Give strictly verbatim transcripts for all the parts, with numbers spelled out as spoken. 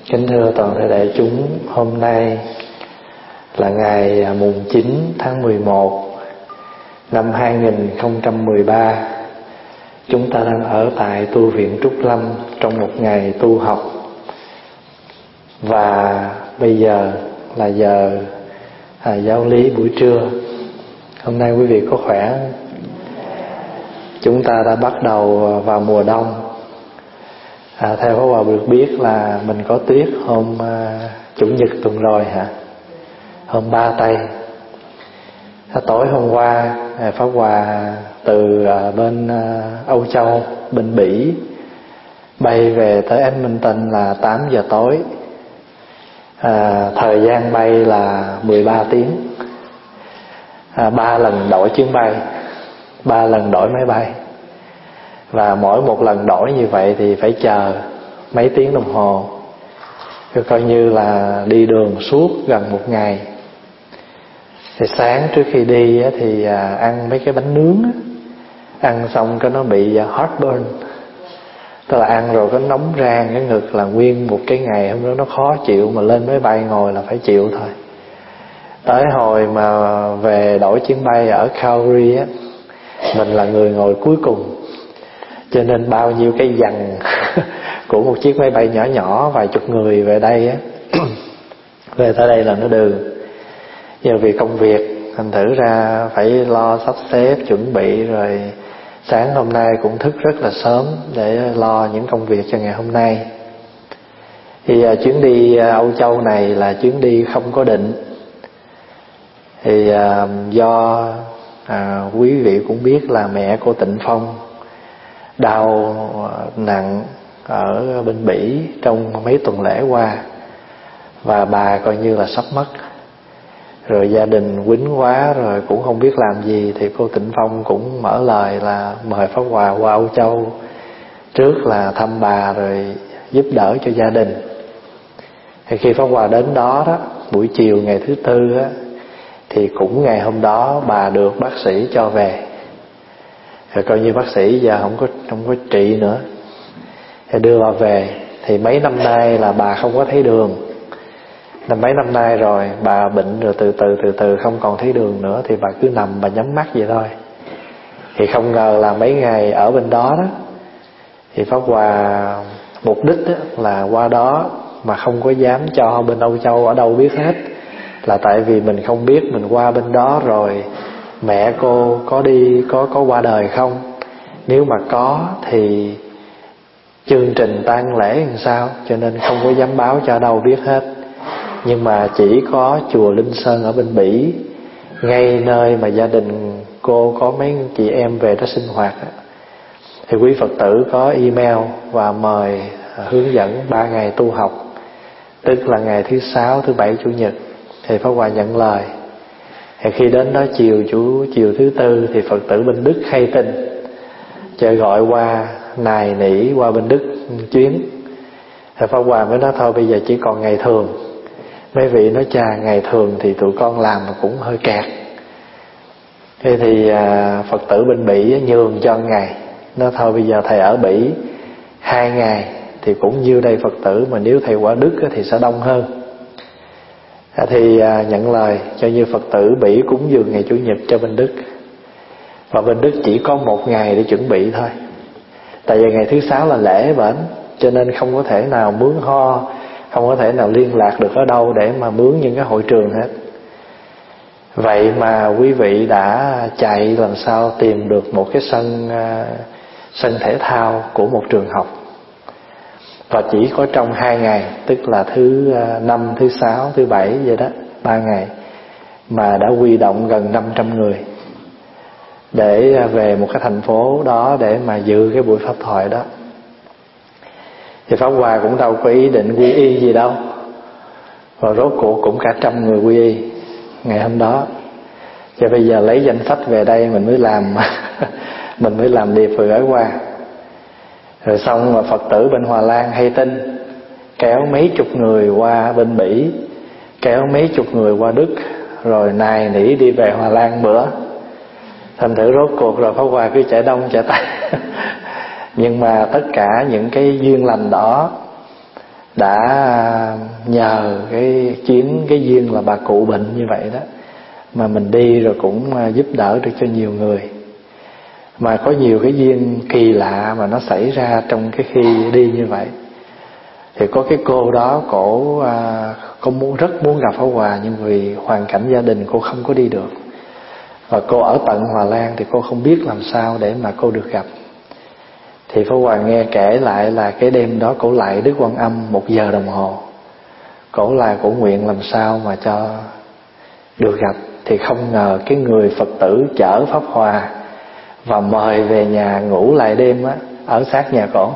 Kính thưa toàn thể đại chúng, hôm nay là ngày mùng chín tháng mười một năm hai nghìn không trăm mười ba. Chúng ta đang ở tại tu viện Trúc Lâm trong một ngày tu học. Và bây giờ là giờ à, giáo lý buổi trưa. Hôm nay quý vị có khỏe? Chúng ta đã bắt đầu vào mùa đông. À, theo Pháp Hòa được biết là mình có tuyết hôm à, Chủ nhật tuần rồi hả? Hôm ba tây. À, tối hôm qua à, Pháp Hòa từ à, bên à, Âu Châu, bên Bỉ bay về tới Edmonton là tám giờ tối. À, thời gian bay là mười ba tiếng. À, ba lần đổi chuyến bay, ba lần đổi máy bay. Và mỗi một lần đổi như vậy thì phải chờ mấy tiếng đồng hồ, coi như là đi đường suốt gần một ngày. Thì sáng trước khi đi thì ăn mấy cái bánh nướng, ăn xong cái nó bị heartburn, tức là ăn rồi có nóng rang cái ngực, là nguyên một cái ngày hôm đó nó khó chịu, mà lên máy bay ngồi là phải chịu thôi. Tới hồi mà về đổi chuyến bay ở Calgary á, mình là người ngồi cuối cùng, cho nên bao nhiêu cái dằn của một chiếc máy bay nhỏ nhỏ vài chục người về đây á về tới đây là nó đường. Giờ vì công việc thành thử ra phải lo sắp xếp chuẩn bị, rồi sáng hôm nay cũng thức rất là sớm để lo những công việc cho ngày hôm nay. Thì uh, chuyến đi uh, Âu Châu này là chuyến đi không có định. Thì uh, do uh, quý vị cũng biết là mẹ cô Tịnh Phong đau nặng ở bên Bỉ trong mấy tuần lễ qua, và bà coi như là sắp mất. Rồi gia đình quýnh quá rồi cũng không biết làm gì, thì cô Tịnh Phong cũng mở lời là mời Pháp Hòa qua Âu Châu trước là thăm bà rồi giúp đỡ cho gia đình. Thì khi Pháp Hòa đến đó đó, buổi chiều ngày thứ tư á, thì cũng ngày hôm đó bà được bác sĩ cho về. Rồi coi như bác sĩ giờ không có không có trị nữa, thì đưa bà về. Thì mấy năm nay là bà không có thấy đường, là mấy năm nay rồi bà bệnh rồi từ từ từ từ không còn thấy đường nữa, thì bà cứ nằm bà nhắm mắt vậy thôi. Thì không ngờ là mấy ngày ở bên đó đó, thì Pháp Hòa mục đích đó là qua đó mà không có dám cho bên Âu Châu ở đâu biết hết, là tại vì mình không biết mình qua bên đó rồi mẹ cô có đi có có qua đời không. Nếu mà có thì chương trình tang lễ làm sao, cho nên không có dám báo cho đâu biết hết. Nhưng mà chỉ có chùa Linh Sơn ở bên Bỉ, ngay nơi mà gia đình cô có mấy chị em về đó sinh hoạt, thì quý Phật tử có email và mời hướng dẫn ba ngày tu học, tức là ngày thứ sáu, thứ bảy, chủ nhật. Thì Pháp Hòa nhận lời. Thì khi đến đó chiều chủ chiều thứ tư thì Phật tử bên Đức hay tin, chờ gọi qua nài nỉ qua bên Đức chuyến. Thì Pháp Hòa mới nói thôi bây giờ chỉ còn ngày thường. Mấy vị nói chà, ngày thường thì tụi con làm mà cũng hơi kẹt. Thế thì à, Phật tử bên Bỉ nhường cho ngày, nói thôi bây giờ thầy ở Bỉ hai ngày thì cũng nhiêu đây Phật tử, mà nếu thầy qua Đức thì sẽ đông hơn. Thì à, nhận lời cho như Phật tử Bỉ cúng dường ngày Chủ nhật cho bên Đức. Và bên Đức chỉ có một ngày để chuẩn bị thôi, tại vì ngày thứ sáu là lễ bển, cho nên không có thể nào mướn ho, không có thể nào liên lạc được ở đâu để mà mướn những cái hội trường hết. Vậy mà quý vị đã chạy làm sao tìm được một cái sân uh, sân thể thao của một trường học. Và chỉ có trong hai ngày, tức là thứ năm, thứ sáu, thứ bảy vậy đó, ba ngày mà đã huy động gần năm trăm người để về một cái thành phố đó để mà dự cái buổi pháp thoại đó. Thì Pháp Hòa cũng đâu có ý định quy y gì đâu, và rốt cuộc cũng cả trăm người quy y ngày hôm đó. Cho bây giờ lấy danh sách về đây mình mới làm mình mới làm điệp rồi gửi qua. Rồi xong mà Phật tử bên Hòa Lan hay tin, kéo mấy chục người qua bên Bỉ, kéo mấy chục người qua Đức, rồi nài nỉ đi về Hòa Lan bữa. Thành thử rốt cuộc rồi Pháp Hòa cứ chạy đông chạy tây. Nhưng mà tất cả những cái duyên lành đó đã nhờ cái chuyến cái duyên là bà cụ bệnh như vậy đó mà mình đi rồi cũng giúp đỡ được cho nhiều người. Mà có nhiều cái duyên kỳ lạ mà nó xảy ra trong cái khi đi như vậy. Thì có cái cô đó, cổ à, cô muốn rất muốn gặp Pháp Hòa, nhưng vì hoàn cảnh gia đình cô không có đi được. Và cô ở tận Hòa Lan thì cô không biết làm sao để mà cô được gặp. Thì Pháp Hòa nghe kể lại là cái đêm đó cổ lại Đức Quan Âm một giờ đồng hồ. Cổ là cổ nguyện làm sao mà cho được gặp. Thì không ngờ cái người Phật tử chở Pháp Hòa và mời về nhà ngủ lại đêm á, ở sát nhà cổ.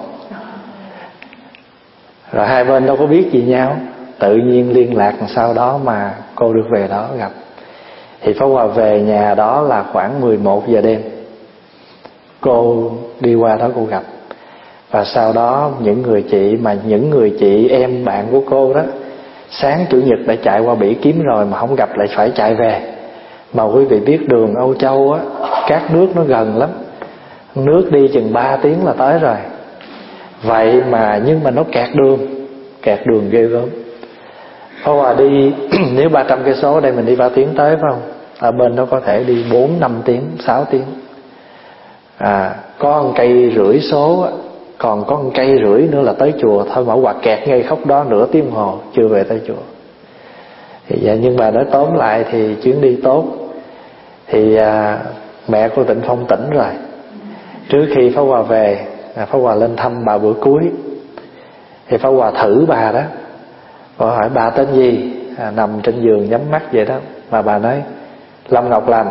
Rồi hai bên đâu có biết gì nhau, tự nhiên liên lạc sau đó mà cô được về đó gặp. Thì Pháp Hòa về nhà đó là khoảng mười một giờ đêm. Cô đi qua đó cô gặp. Và sau đó những người chị mà những người chị em bạn của cô đó, sáng Chủ nhật đã chạy qua Bỉ kiếm rồi mà không gặp, lại phải chạy về. Mà quý vị biết đường Âu Châu á, các nước nó gần lắm, nước đi chừng ba tiếng là tới rồi. Vậy mà nhưng mà nó kẹt đường, kẹt đường ghê gớm. Pháp Hòa đi nếu ba trăm cây số đây mình đi ba tiếng tới phải không? Ở bên đó có thể đi bốn năm tiếng, sáu tiếng. À, có một cây rưỡi số á, còn có một cây rưỡi nữa là tới chùa thôi, mà Hòa kẹt ngay khúc đó nửa tiếng hồ chưa về tới chùa. Thì dạ, nhưng mà nói tóm lại thì chuyến đi tốt. Thì à, mẹ cô Tịnh Phong tỉnh rồi. Trước khi Pháp Hòa về, à, Pháp Hòa lên thăm bà bữa cuối. Thì Pháp Hòa thử bà đó. Bà hỏi bà tên gì, à, nằm trên giường nhắm mắt vậy đó. Mà bà nói Lâm Ngọc Lành.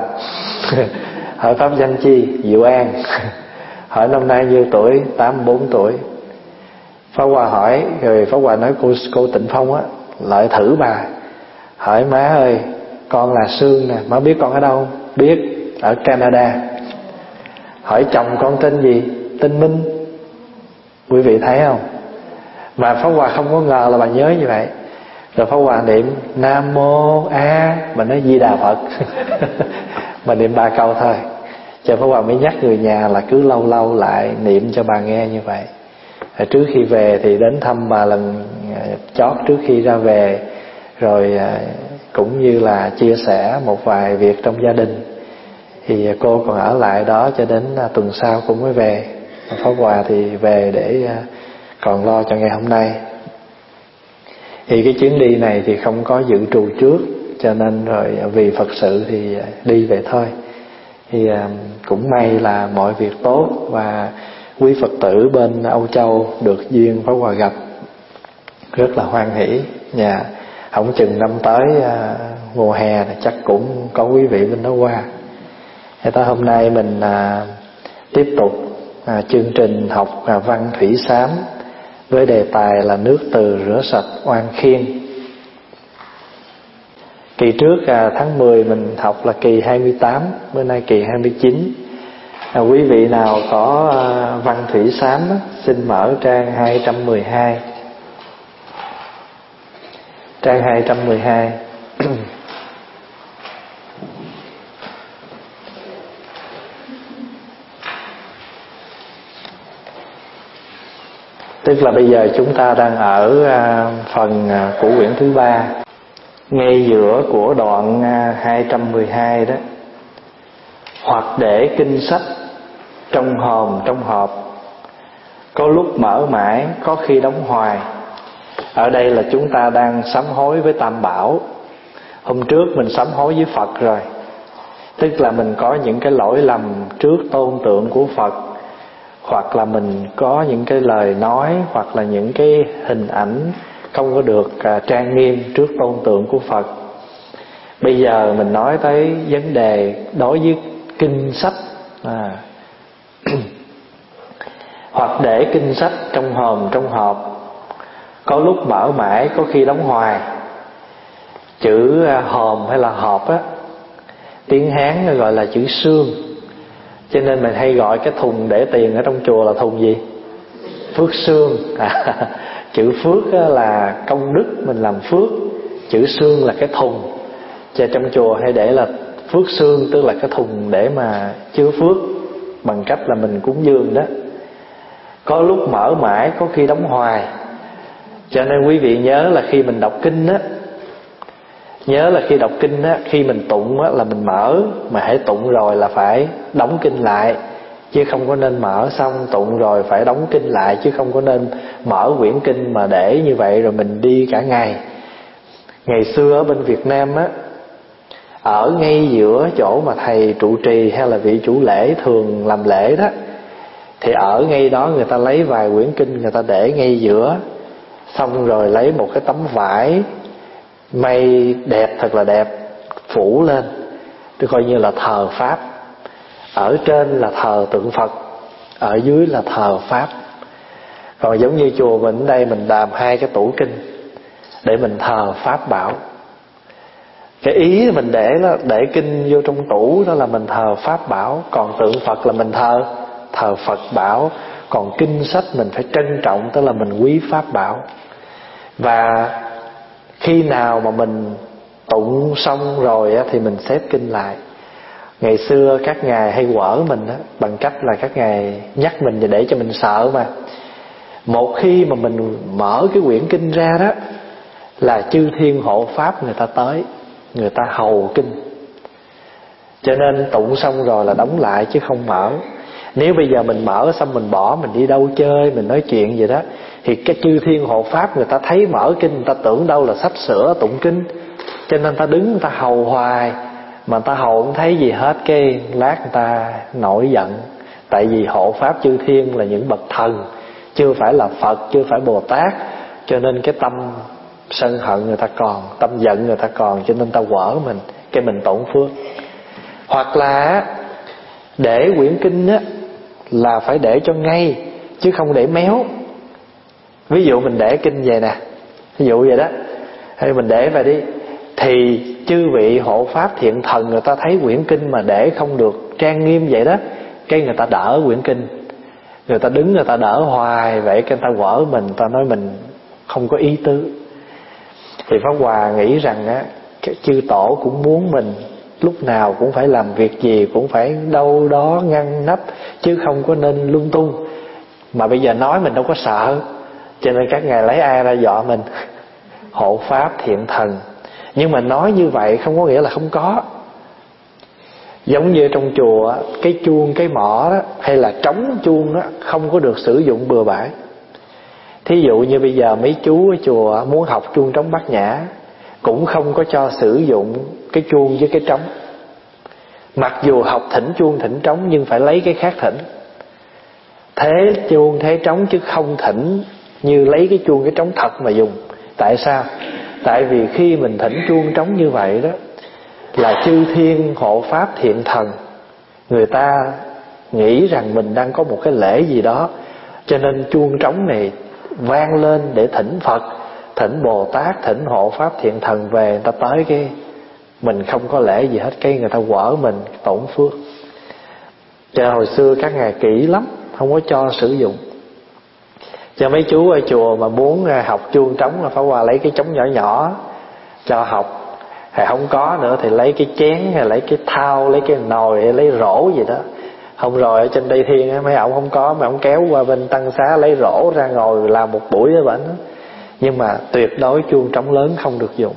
Hỏi pháp danh chi, Diệu An. Hỏi năm nay nhiêu tuổi, tám mươi bốn tuổi. Pháp Hòa hỏi, rồi Pháp Hòa nói cô, cô Tịnh Phong á, lại thử bà. Hỏi má ơi, con là Sương nè, má biết con ở đâu? Biết, ở Canada. Hỏi chồng con tên gì? Tên Minh. Quý vị thấy không? Mà Pháp Hòa không có ngờ là bà nhớ như vậy. Rồi Pháp Hòa niệm Nam Mô A, mà nói Di Đà Phật. Mà niệm ba câu thôi. Cho Pháp Hòa mới nhắc người nhà là cứ lâu lâu lại niệm cho bà nghe như vậy. Rồi trước khi về thì đến thăm bà lần chót trước khi ra về. Rồi cũng như là chia sẻ một vài việc trong gia đình. Thì cô còn ở lại đó cho đến tuần sau cô mới về. Pháp Hòa thì về để còn lo cho ngày hôm nay. Thì cái chuyến đi này thì không có dự trù trước, cho nên rồi vì Phật sự thì đi về thôi. Thì cũng may là mọi việc tốt, và quý Phật tử bên Âu Châu được duyên Pháp Hòa gặp rất là hoan hỷ. Nhà không chừng năm tới mùa hè thì chắc cũng có quý vị bên đó qua. Thế tới hôm nay mình à, tiếp tục à, chương trình học à, văn thủy sám với đề tài là nước từ rửa sạch oan khiên. Kỳ trước à, tháng mười mình học là kỳ hai mươi tám, bữa nay kỳ hai mươi chín. À, quý vị nào có à, văn thủy sám á, xin mở trang hai trăm mười hai. Trang hai trăm mười hai. Tức là bây giờ chúng ta đang ở à, phần à, của quyển thứ ba, ngay giữa của đoạn à, hai trăm mười hai đó. Hoặc để kinh sách trong hòm trong hộp, có lúc mở mãi, có khi đóng hoài. Ở đây là chúng ta đang sám hối với Tam Bảo. Hôm trước mình sám hối với Phật rồi. Tức là mình có những cái lỗi lầm trước tôn tượng của Phật, hoặc là mình có những cái lời nói, hoặc là những cái hình ảnh không có được uh, trang nghiêm trước tôn tượng của Phật. Bây giờ mình nói tới vấn đề đối với kinh sách. à. Hoặc để kinh sách trong hòm trong hộp, có lúc mở mãi, có khi đóng hoài. Chữ uh, hòm hay là hộp á, tiếng Hán gọi là chữ xương. Cho nên mình hay gọi cái thùng để tiền ở trong chùa là thùng gì? Phước xương. à, Chữ phước là công đức mình làm phước, chữ xương là cái thùng. Cho trong chùa hay để là phước xương, tức là cái thùng để mà chứa phước bằng cách là mình cúng dường đó. Có lúc mở mãi, có khi đóng hoài. Cho nên quý vị nhớ là khi mình đọc kinh á, nhớ là khi đọc kinh á, khi mình tụng á là mình mở, mà hãy tụng rồi là phải đóng kinh lại, chứ không có nên mở xong tụng rồi phải đóng kinh lại, chứ không có nên mở quyển kinh mà để như vậy rồi mình đi cả ngày. Ngày xưa ở bên Việt Nam á, ở ngay giữa chỗ mà thầy trụ trì hay là vị chủ lễ thường làm lễ đó, thì ở ngay đó người ta lấy vài quyển kinh người ta để ngay giữa, xong rồi lấy một cái tấm vải may đẹp, thật là đẹp, phủ lên, tôi coi như là thờ Pháp. Ở trên là thờ tượng Phật, ở dưới là thờ Pháp. Còn giống như chùa mình ở đây, mình làm hai cái tủ kinh để mình thờ Pháp bảo. Cái ý mình để đó, để kinh vô trong tủ đó là mình thờ Pháp bảo. Còn tượng Phật là mình thờ Thờ Phật bảo. Còn kinh sách mình phải trân trọng, tức là mình quý Pháp bảo. Và khi nào mà mình tụng xong rồi á, thì mình xếp kinh lại. Ngày xưa các ngài hay quở mình á, bằng cách là các ngài nhắc mình để cho mình sợ mà. Một khi mà mình mở cái quyển kinh ra đó, là chư thiên hộ pháp người ta tới, người ta hầu kinh. Cho nên tụng xong rồi là đóng lại chứ không mở. Nếu bây giờ mình mở xong mình bỏ, mình đi đâu chơi, mình nói chuyện gì đó, thì cái chư thiên hộ pháp người ta thấy mở kinh, người ta tưởng đâu là sắp sửa tụng kinh, cho nên người ta đứng người ta hầu hoài. Mà người ta hầu không thấy gì hết, cái lát người ta nổi giận. Tại vì hộ pháp chư thiên là những bậc thần, chưa phải là Phật, chưa phải Bồ Tát, cho nên cái tâm sân hận người ta còn, tâm giận người ta còn, cho nên ta quở mình, cái mình tổn phước. Hoặc là để quyển kinh á, là phải để cho ngay, chứ không để méo. Ví dụ mình để kinh về nè, ví dụ vậy đó, hay mình để về đi, thì chư vị hộ pháp thiện thần người ta thấy quyển kinh mà để không được trang nghiêm vậy đó, cái người ta đỡ quyển kinh, người ta đứng người ta đỡ hoài vậy, cái người ta quở mình, người ta nói mình không có ý tứ. Thì Pháp Hòa nghĩ rằng á, cái chư tổ cũng muốn mình lúc nào cũng phải làm việc gì cũng phải đâu đó ngăn nắp, chứ không có nên lung tung. Mà bây giờ nói mình đâu có sợ, cho nên các ngài lấy ai ra dọa mình? Hộ pháp thiện thần. Nhưng mà nói như vậy không có nghĩa là không có. Giống như trong chùa, cái chuông, cái mõ đó, hay là trống chuông đó, không có được sử dụng bừa bãi. Thí dụ như bây giờ mấy chú ở chùa muốn học chuông trống Bát Nhã, cũng không có cho sử dụng cái chuông với cái trống. Mặc dù học thỉnh chuông thỉnh trống, nhưng phải lấy cái khác thỉnh. Thế chuông thế trống, chứ không thỉnh như lấy cái chuông cái trống thật mà dùng. Tại sao? Tại vì khi mình thỉnh chuông trống như vậy đó, là chư thiên hộ pháp thiện thần người ta nghĩ rằng mình đang có một cái lễ gì đó, cho nên chuông trống này vang lên để thỉnh Phật, thỉnh Bồ Tát, thỉnh hộ pháp thiện thần về. Người ta tới cái mình không có lễ gì hết, cái người ta quở mình tổn phước. Cho hồi xưa các ngài kỹ lắm, không có cho sử dụng. Cho mấy chú ở chùa mà muốn học chuông trống là phải qua lấy cái trống nhỏ nhỏ cho học. Hay không có nữa thì lấy cái chén, hay lấy cái thau, lấy cái nồi, hay lấy rổ gì đó. Không rồi ở trên Tây Thiên á, mấy ông không có, mà ông kéo qua bên Tăng Xá lấy rổ ra ngồi làm một buổi với bệnh. Nhưng mà tuyệt đối chuông trống lớn không được dùng.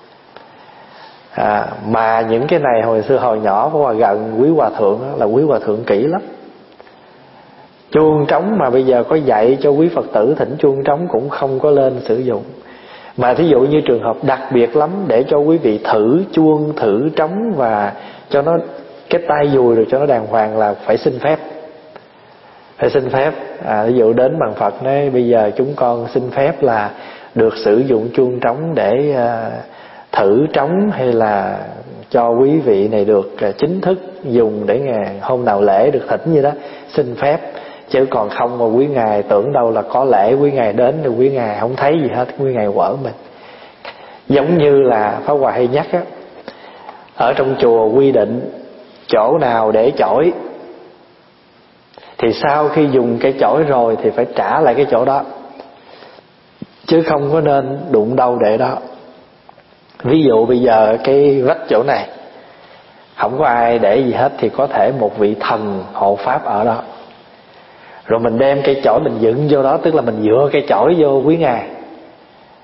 À, mà những cái này hồi xưa hồi nhỏ có gần Quý Hòa Thượng đó, là Quý Hòa Thượng kỹ lắm. Chuông trống mà bây giờ có dạy cho quý Phật tử thỉnh chuông trống cũng không có lên sử dụng. Mà thí dụ như trường hợp đặc biệt lắm, để cho quý vị thử chuông, thử trống và cho nó cái tay dùi rồi cho nó đàng hoàng là phải xin phép. Phải xin phép. À, ví dụ đến bằng Phật nói bây giờ chúng con xin phép là được sử dụng chuông trống để uh, thử trống, hay là cho quý vị này được uh, chính thức dùng để ngày hôm nào lễ được thỉnh như đó, xin phép. Chứ còn không mà quý ngài tưởng đâu là có lễ, quý ngài đến rồi quý ngài không thấy gì hết, quý ngài quở mình. Giống như là Pháp Hòa hay nhắc á, ở trong chùa quy định chỗ nào để chổi thì sau khi dùng cái chổi rồi thì phải trả lại cái chỗ đó, chứ không có nên đụng đâu để đó. Ví dụ bây giờ cái vách chỗ này không có ai để gì hết, thì có thể một vị thần hộ pháp ở đó, rồi mình đem cây chổi mình dựng vô đó, tức là mình dựa cây chổi vô quý ngài,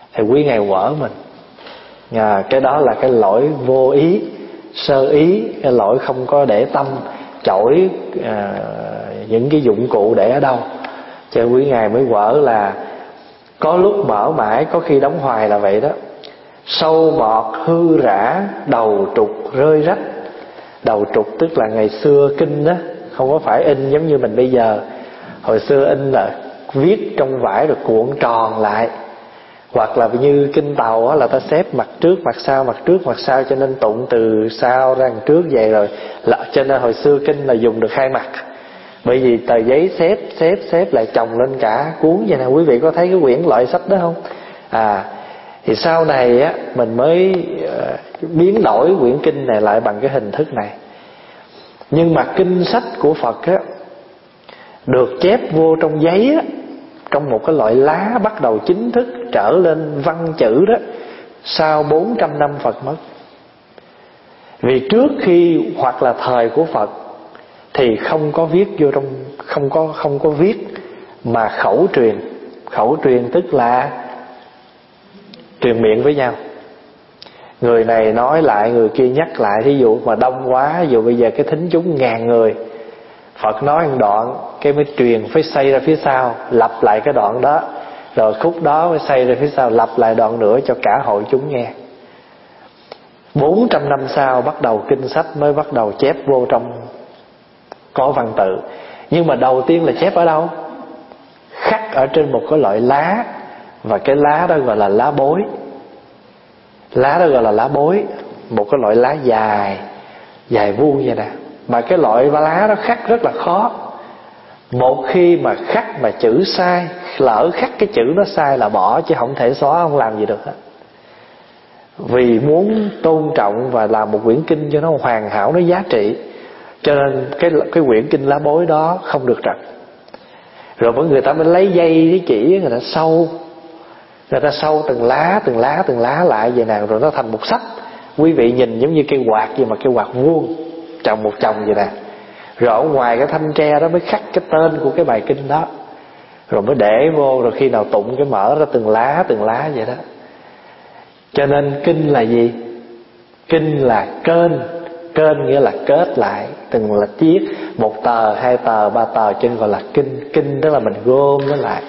thì quý ngài quở mình. À, cái đó là cái lỗi vô ý, sơ ý, cái lỗi không có để tâm chổi à, những cái dụng cụ để ở đâu. Cho quý ngài mới quở là có lúc mở mãi, có khi đóng hoài là vậy đó. Sâu bọt hư rã, đầu trục rơi rách. Đầu trục tức là ngày xưa kinh đó, không có phải in giống như mình bây giờ. Hồi xưa in là viết trong vải rồi cuộn tròn lại, hoặc là như kinh Tàu á, là ta xếp mặt trước mặt sau, mặt trước mặt sau, cho nên tụng từ sau ra đằng trước vậy rồi. Cho nên hồi xưa kinh là dùng được hai mặt, bởi vì tờ giấy xếp xếp xếp lại chồng lên cả cuốn vậy nè. Quý vị có thấy cái quyển loại sách đó không? À, thì sau này á mình mới uh, biến đổi quyển kinh này lại bằng cái hình thức này. Nhưng mà kinh sách của Phật á được chép vô trong giấy á, trong một cái loại lá bắt đầu chính thức trở lên văn chữ đó, sau bốn trăm năm Phật mất. Vì trước khi hoặc là thời của Phật thì không có viết vô trong, không có không có viết mà khẩu truyền. Khẩu truyền tức là truyền miệng với nhau, người này nói lại người kia nhắc lại. Thí dụ mà đông quá, ví dụ bây giờ cái thính chúng ngàn người, Phật nói một đoạn cái mới truyền phải xây ra phía sau, lặp lại cái đoạn đó, rồi khúc đó mới xây ra phía sau, lặp lại đoạn nữa cho cả hội chúng nghe. Bốn trăm năm sau bắt đầu kinh sách mới bắt đầu chép vô trong có văn tự. Nhưng mà đầu tiên là chép ở đâu? Khắc ở trên một cái loại lá, và cái lá đó gọi là lá bối. Lá đó gọi là lá bối, một cái loại lá dài, dài vuông vậy nè. Mà cái loại lá đó khắc rất là khó. Một khi mà khắc mà chữ sai, lỡ khắc cái chữ nó sai là bỏ, chứ không thể xóa, không làm gì được hết. Vì muốn tôn trọng và làm một quyển kinh cho nó hoàn hảo, nó giá trị, cho nên cái cái quyển kinh lá bối đó không được trật. Rồi mọi người ta mới lấy dây cái chỉ, người ta sâu, người ta sâu từng lá từng lá từng lá lại vậy nào, rồi nó thành một sách. Quý vị nhìn giống như cây quạt vậy, mà cây quạt vuông chồng một chồng vậy nè. Rồi ở ngoài cái thanh tre đó mới khắc cái tên của cái bài kinh đó, rồi mới để vô, rồi khi nào tụng cái mở ra từng lá từng lá vậy đó. Cho nên kinh là gì? Kinh là kênh. Kênh nghĩa là kết lại từng là chiếc, một tờ, hai tờ, ba tờ, trên gọi là kinh. Kinh tức là mình gom nó lại.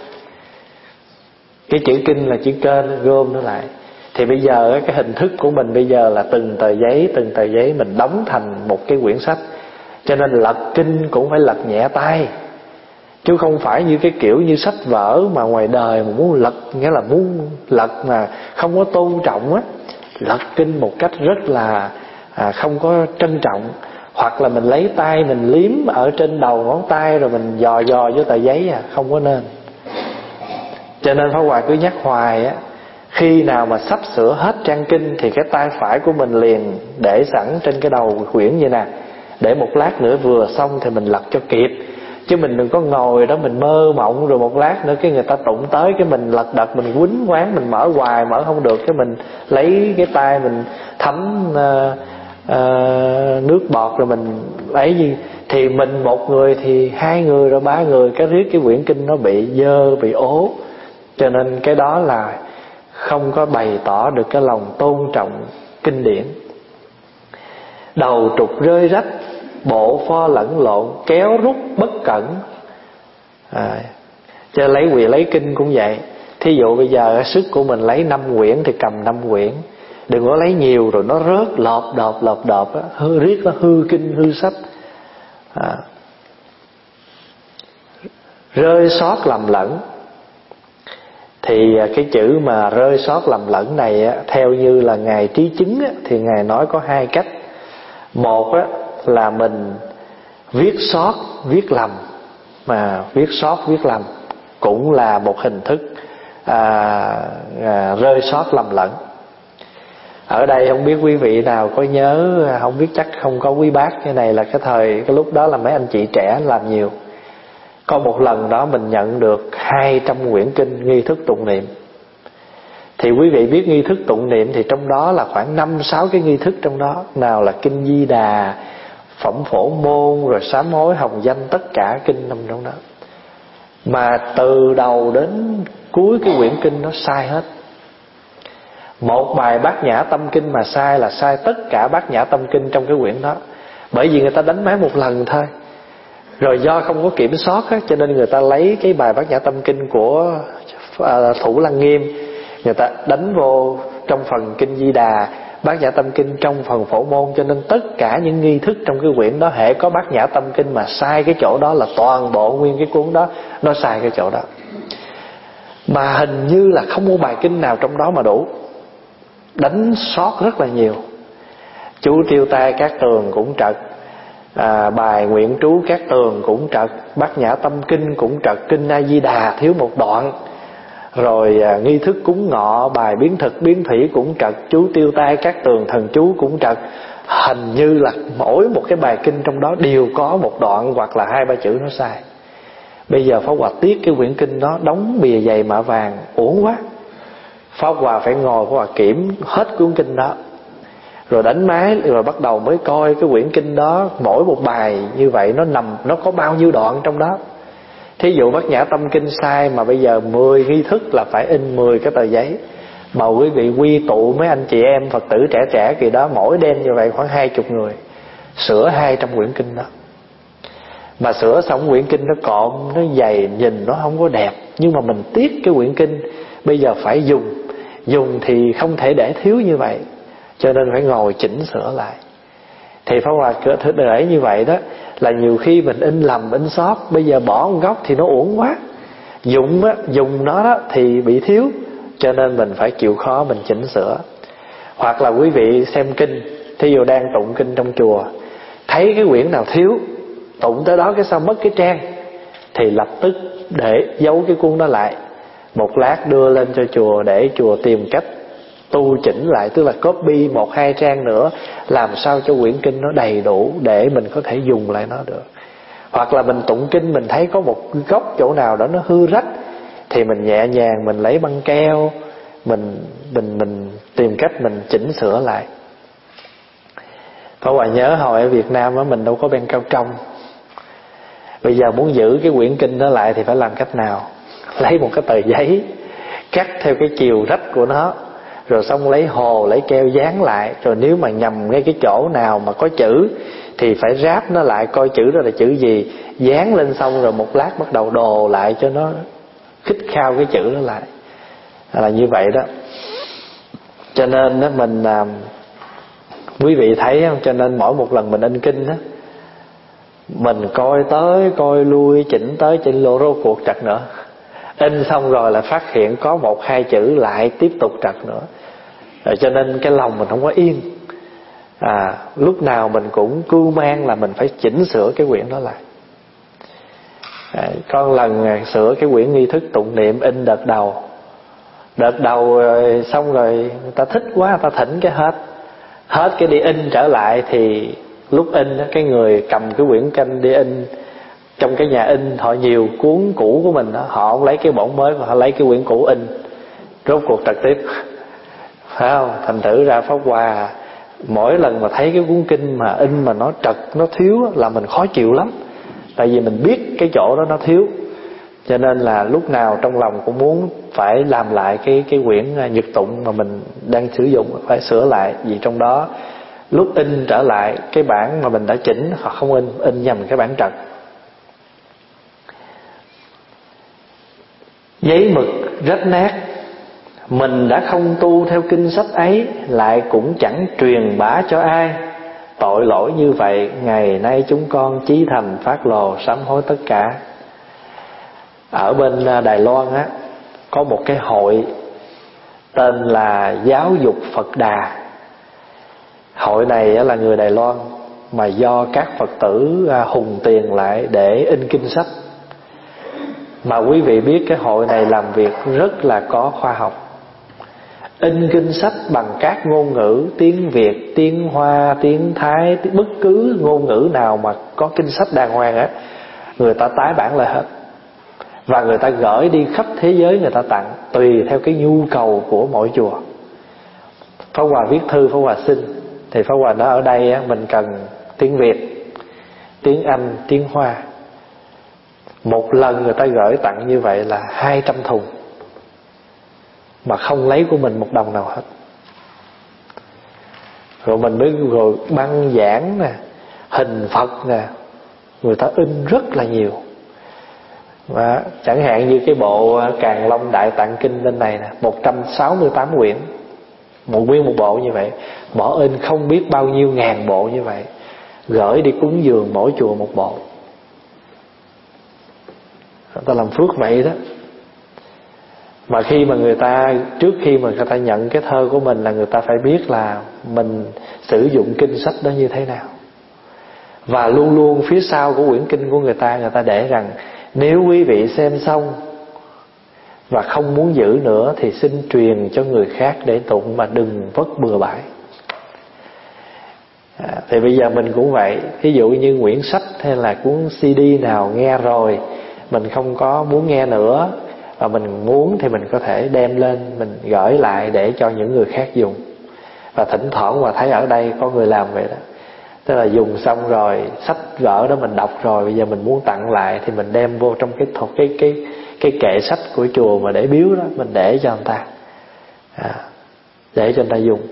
Cái chữ kinh là chữ kênh, gom nó lại. Thì bây giờ cái hình thức của mình bây giờ là từng tờ giấy, từng tờ giấy mình đóng thành một cái quyển sách. Cho nên lật kinh cũng phải lật nhẹ tay, chứ không phải như cái kiểu như sách vở mà ngoài đời mà muốn lật, nghĩa là muốn lật mà không có tôn trọng á, lật kinh một cách rất là à, không có trân trọng. Hoặc là mình lấy tay mình liếm ở trên đầu ngón tay rồi mình dò dò vô tờ giấy, à không có nên. Cho nên Pháp Hòa cứ nhắc hoài á, khi nào mà sắp sửa hết trang kinh thì cái tay phải của mình liền để sẵn trên cái đầu quyển vậy nè, để một lát nữa vừa xong thì mình lật cho kịp. Chứ mình đừng có ngồi đó mình mơ mộng, rồi một lát nữa cái người ta tụng tới cái mình lật đật, mình quýnh quán, mình mở hoài mở không được, cái mình lấy cái tay mình thấm uh, uh, nước bọt rồi mình lấy gì. Thì mình một người thì hai người rồi ba người, cái riết cái quyển kinh nó bị dơ, bị ố. Cho nên cái đó là không có bày tỏ được cái lòng tôn trọng kinh điển. Đầu trục rơi rách, bộ pho lẫn lộn, kéo rút bất cẩn. à, Cho lấy quyền lấy kinh cũng vậy. Thí dụ bây giờ sức của mình lấy năm quyển thì cầm năm quyển, đừng có lấy nhiều rồi nó rớt lọp đọp lọp đọp á, hư riết nó hư kinh hư sách. à. Rơi sót lầm lẫn. Thì cái chữ mà rơi sót lầm lẫn này á, theo như là Ngài Trí Chứng á, thì Ngài nói có hai cách. Một á, là mình viết sót, viết lầm. Mà viết sót, viết lầm cũng là một hình thức à, à, rơi sót lầm lẫn. Ở đây không biết quý vị nào có nhớ, không biết chắc không có quý bác. Cái này là cái thời, cái lúc đó là mấy anh chị trẻ làm nhiều. Có một lần đó mình nhận được hai trăm quyển kinh nghi thức tụng niệm. Thì quý vị biết nghi thức tụng niệm thì trong đó là khoảng năm sáu cái nghi thức trong đó. Nào là kinh Di Đà, Phẩm Phổ Môn, rồi Sám Hối, Hồng Danh, tất cả kinh nằm trong đó. Mà từ đầu đến cuối cái quyển kinh nó sai hết. Một bài Bát Nhã Tâm Kinh mà sai là sai tất cả Bát Nhã Tâm Kinh trong cái quyển đó. Bởi vì người ta đánh máy một lần thôi, rồi do không có kiểm soát á, cho nên người ta lấy cái bài Bát Nhã Tâm Kinh của à, Thủ Lăng Nghiêm, người ta đánh vô trong phần Kinh Di Đà, Bát Nhã Tâm Kinh trong phần Phổ Môn. Cho nên tất cả những nghi thức trong cái quyển đó, hễ có Bát Nhã Tâm Kinh mà sai cái chỗ đó là toàn bộ nguyên cái cuốn đó nó sai cái chỗ đó. Mà hình như là không có bài kinh nào trong đó mà đủ, đánh sót rất là nhiều. Chú Tiêu Tai Cát Tường cũng trật, à, bài Nguyện Trú Cát Tường cũng trật, Bát Nhã Tâm Kinh cũng trật, Kinh A Di Đà thiếu một đoạn, rồi à, nghi thức cúng ngọ, bài Biến Thực Biến Thủy cũng trật, chú Tiêu Tai Cát Tường thần chú cũng trật. Hình như là mỗi một cái bài kinh trong đó đều có một đoạn hoặc là hai ba chữ nó sai. Bây giờ Pháp Hòa tiếc cái quyển kinh đó đóng bìa dày mạ vàng, uổng quá. Pháp Hòa phải ngồi Pháp Hòa kiểm hết cuốn kinh đó, rồi đánh máy, rồi bắt đầu mới coi cái quyển kinh đó, mỗi một bài như vậy nó nằm, nó có bao nhiêu đoạn trong đó. Thí dụ Bát Nhã Tâm Kinh sai mà bây giờ mười nghi thức là phải in mười cái tờ giấy. Mà quý vị quy tụ mấy anh chị em Phật tử trẻ trẻ kỳ đó, mỗi đêm như vậy khoảng hai chục người sửa hai trăm quyển kinh đó. Mà sửa xong quyển kinh nó cộm, nó dày, nhìn nó không có đẹp. Nhưng mà mình tiếc cái quyển kinh, bây giờ phải dùng. Dùng thì không thể để thiếu như vậy, cho nên phải ngồi chỉnh sửa lại. Thì Pháp Hòa cứ để như vậy đó, là nhiều khi mình in lầm in sót, bây giờ bỏ một góc thì nó uổng quá. Dùng á, dùng nó đó thì bị thiếu, cho nên mình phải chịu khó mình chỉnh sửa. Hoặc là quý vị xem kinh, thí dụ đang tụng kinh trong chùa, thấy cái quyển nào thiếu, tụng tới đó cái sao mất cái trang, thì lập tức để giấu cái cuốn đó lại, một lát đưa lên cho chùa để chùa tìm cách tu chỉnh lại, tức là copy một hai trang nữa, làm sao cho quyển kinh nó đầy đủ để mình có thể dùng lại nó được. Hoặc là mình tụng kinh mình thấy có một góc chỗ nào đó nó hư rách, thì mình nhẹ nhàng mình lấy băng keo, mình mình mình tìm cách mình chỉnh sửa lại. Pháp Hòa nhớ hồi ở Việt Nam á, mình đâu có băng keo trong. Bây giờ muốn giữ cái quyển kinh đó lại thì phải làm cách nào? Lấy một cái tờ giấy, cắt theo cái chiều rách của nó, rồi xong lấy hồ, lấy keo dán lại. Rồi nếu mà nhầm ngay cái chỗ nào mà có chữ thì phải ráp nó lại, coi chữ đó là chữ gì, dán lên xong rồi một lát bắt đầu đồ lại cho nó khít khao cái chữ đó lại. Là như vậy đó. Cho nên đó, mình à, quý vị thấy không? Cho nên mỗi một lần mình in kinh đó, mình coi tới coi lui, chỉnh tới chỉnh lui, rốt cuộc trật nữa. In xong rồi là phát hiện có một hai chữ lại tiếp tục trật nữa. Rồi cho nên cái lòng mình không có yên. À, lúc nào mình cũng cưu mang là mình phải chỉnh sửa cái quyển đó lại. À, có lần sửa cái quyển nghi thức tụng niệm in đợt đầu. Đợt đầu rồi xong rồi người ta thích quá, người ta thỉnh cái hết. Hết cái đi in trở lại thì lúc in cái người cầm cái quyển kinh đi in trong cái nhà in, họ nhiều cuốn cũ của mình đó, họ không lấy cái bổn mới mà họ lấy cái quyển cũ in, rốt cuộc trật tiếp, phải không? Thành thử ra Pháp Hòa mỗi lần mà thấy cái cuốn kinh mà in mà nó trật, nó thiếu là mình khó chịu lắm. Tại vì mình biết cái chỗ đó nó thiếu, cho nên là lúc nào trong lòng cũng muốn phải làm lại cái cái quyển nhật tụng mà mình đang sử dụng, phải sửa lại. Vì trong đó lúc in trở lại cái bản mà mình đã chỉnh, họ không in, in nhầm cái bản trật. Giấy mực rách nát, mình đã không tu theo kinh sách ấy, lại cũng chẳng truyền bá cho ai. Tội lỗi như vậy, ngày nay chúng con chí thành phát lồ sám hối tất cả. Ở bên Đài Loan á, có một cái hội tên là Giáo dục Phật Đà. Hội này là người Đài Loan, mà do các Phật tử hùng tiền lại để in kinh sách. Mà quý vị biết cái hội này làm việc rất là có khoa học. In kinh sách bằng các ngôn ngữ, tiếng Việt, tiếng Hoa, tiếng Thái, bất cứ ngôn ngữ nào mà có kinh sách đàng hoàng á, người ta tái bản lại hết. Và người ta gửi đi khắp thế giới, người ta tặng tùy theo cái nhu cầu của mỗi chùa. Pháp Hòa viết thư, Pháp Hòa xin, thì Pháp Hòa nói ở đây á, mình cần tiếng Việt, tiếng Anh, tiếng Hoa. Một lần người ta gửi tặng như vậy là hai trăm thùng, mà không lấy của mình một đồng nào hết. Rồi mình mới rồi băng giảng nè, hình Phật nè, người ta in rất là nhiều. Và chẳng hạn như cái bộ Càn Long Đại Tạng Kinh bên này nè, một trăm sáu mươi tám quyển, một nguyên một bộ như vậy, bỏ in không biết bao nhiêu ngàn bộ như vậy, gửi đi cúng dường mỗi chùa một bộ. Người ta làm phước vậy đó. Mà khi mà người ta, trước khi mà người ta nhận cái thơ của mình là người ta phải biết là mình sử dụng kinh sách đó như thế nào. Và luôn luôn phía sau của quyển kinh của người ta, người ta để rằng nếu quý vị xem xong và không muốn giữ nữa thì xin truyền cho người khác để tụng, mà đừng vất bừa bãi. à, Thì bây giờ mình cũng vậy. Ví dụ như quyển sách hay là cuốn xê đê nào nghe rồi mình không có muốn nghe nữa, và mình muốn thì mình có thể đem lên, mình gửi lại để cho những người khác dùng. Và thỉnh thoảng mà thấy ở đây có người làm vậy đó, tức là dùng xong rồi sách vở đó mình đọc rồi, bây giờ mình muốn tặng lại thì mình đem vô trong cái thuộc cái cái cái kệ sách của chùa mà để biếu đó, mình để cho người ta, à, để cho người ta dùng.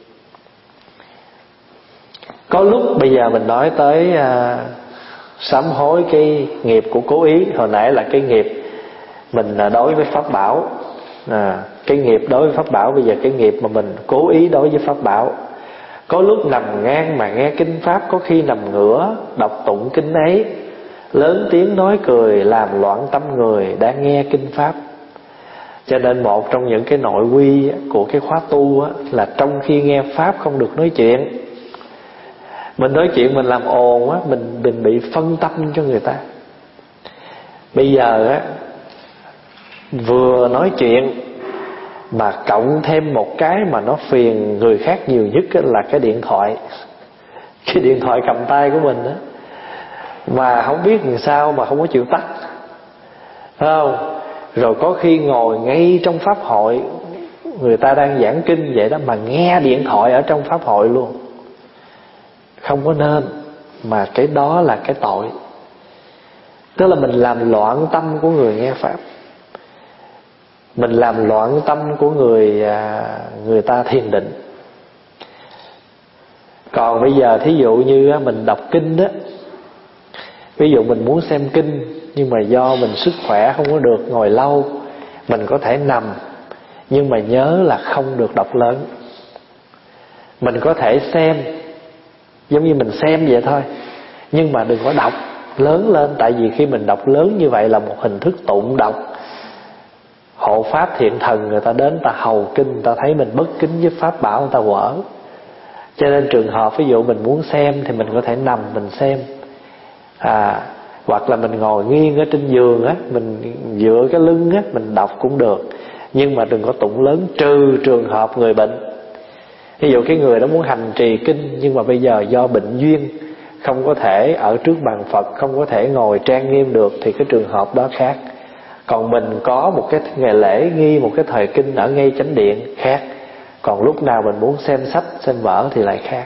Có lúc bây giờ mình nói tới à, sám hối cái nghiệp của cố ý. Hồi nãy là cái nghiệp mình đối với pháp bảo, à, cái nghiệp đối với pháp bảo. Bây giờ cái nghiệp mà mình cố ý đối với pháp bảo. Có lúc nằm ngang mà nghe kinh pháp, có khi nằm ngửa đọc tụng kinh ấy, lớn tiếng nói cười làm loạn tâm người đang nghe kinh pháp. Cho nên một trong những cái nội quy của cái khóa tu là trong khi nghe pháp không được nói chuyện. Mình nói chuyện mình làm ồn á, mình, mình bị phân tâm cho người ta. Bây giờ á, vừa nói chuyện mà cộng thêm một cái mà nó phiền người khác nhiều nhất là cái điện thoại. Cái điện thoại cầm tay của mình á, mà không biết làm sao mà không có chịu tắt, phải không? Rồi có khi ngồi ngay trong pháp hội, người ta đang giảng kinh vậy đó, mà nghe điện thoại ở trong pháp hội luôn. Không có nên. Mà cái đó là cái tội. Tức là mình làm loạn tâm của người nghe pháp, mình làm loạn tâm của người người ta thiền định. Còn bây giờ thí dụ như mình đọc kinh đó, ví dụ mình muốn xem kinh nhưng mà do mình sức khỏe không có được ngồi lâu, mình có thể nằm, nhưng mà nhớ là không được đọc lớn. Mình có thể xem, giống như mình xem vậy thôi, nhưng mà đừng có đọc lớn lên. Tại vì khi mình đọc lớn như vậy là một hình thức tụng đọc. Hộ pháp thiện thần người ta đến, ta hầu kinh, ta thấy mình bất kính với pháp bảo, người ta quở. Cho nên trường hợp ví dụ mình muốn xem thì mình có thể nằm mình xem, à, hoặc là mình ngồi nghiêng ở trên giường á, mình dựa cái lưng á, mình đọc cũng được. Nhưng mà đừng có tụng lớn, trừ trường hợp người bệnh. Ví dụ cái người đó muốn hành trì kinh, nhưng mà bây giờ do bệnh duyên không có thể ở trước bàn Phật, không có thể ngồi trang nghiêm được, thì cái trường hợp đó khác. Còn mình có một cái ngày lễ nghi, một cái thời kinh ở ngay chánh điện khác. Còn lúc nào mình muốn xem sách, xem vở thì lại khác.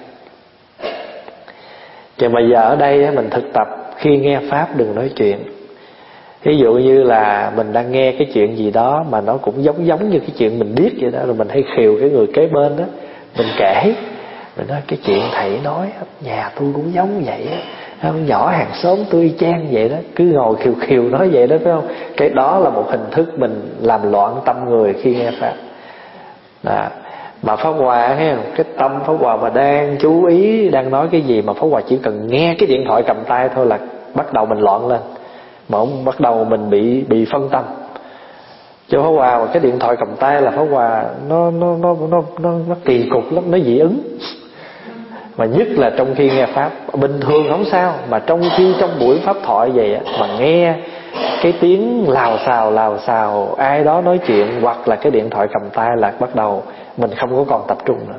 Thì bây giờ ở đây mình thực tập khi nghe pháp đừng nói chuyện. Ví dụ như là mình đang nghe cái chuyện gì đó mà nó cũng giống giống như cái chuyện mình biết vậy đó, rồi mình hay khiều cái người kế bên đó, mình kể, mình nói cái chuyện thầy nói nhà tôi cũng giống vậy á, nhỏ hàng xóm tôi y chang vậy đó, cứ ngồi khiều khiều nói vậy đó, phải không? Cái đó là một hình thức mình làm loạn tâm người khi nghe pháp. Đó. Mà Pháp Hòa thấy không? Cái tâm Pháp Hòa mà đang chú ý, đang nói cái gì mà Pháp Hòa chỉ cần nghe cái điện thoại cầm tay thôi là bắt đầu mình loạn lên, mà không bắt đầu mình bị bị phân tâm. Cho Pháp Hòa mà cái điện thoại cầm tay là Pháp Hòa nó nó nó nó nó nó kỳ cục lắm, nó dị ứng. Mà nhất là trong khi nghe pháp, bình thường không sao, mà trong khi trong buổi pháp thoại vậy á, mà nghe cái tiếng lào xào lào xào ai đó nói chuyện, hoặc là cái điện thoại cầm tay là bắt đầu mình không có còn tập trung nữa.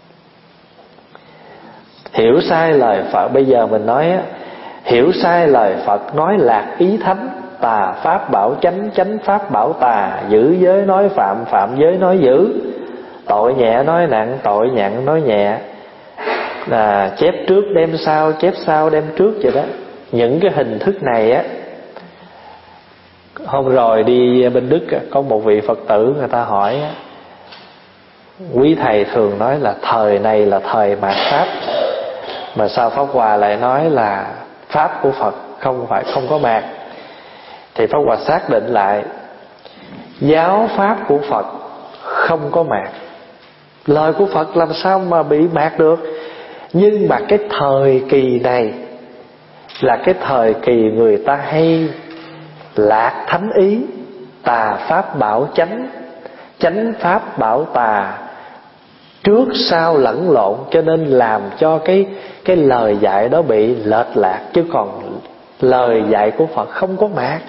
Hiểu sai lời Phật, bây giờ mình nói á, hiểu sai lời Phật nói lạc ý thánh, tà pháp bảo chánh, chánh pháp bảo tà, giữ giới nói phạm, phạm giới nói giữ, tội nhẹ nói nặng, tội nặng nói nhẹ, là chép trước đem sau, chép sau đem trước vậy đó. Những cái hình thức này á, hôm rồi đi bên Đức có một vị Phật tử người ta hỏi á, quý thầy thường nói là thời này là thời mạt Pháp, mà sao Pháp Hòa lại nói là Pháp của Phật không phải không có mạt? Thì Pháp Hòa xác định lại, giáo Pháp của Phật không có mạt. Lời của Phật làm sao mà bị mạt được? Nhưng mà cái thời kỳ này là cái thời kỳ người ta hay lạc thánh ý, tà pháp bảo chánh, chánh pháp bảo tà, trước sau lẫn lộn, cho nên làm cho cái cái lời dạy đó bị lệch lạc. Chứ còn lời dạy của Phật không có mạt.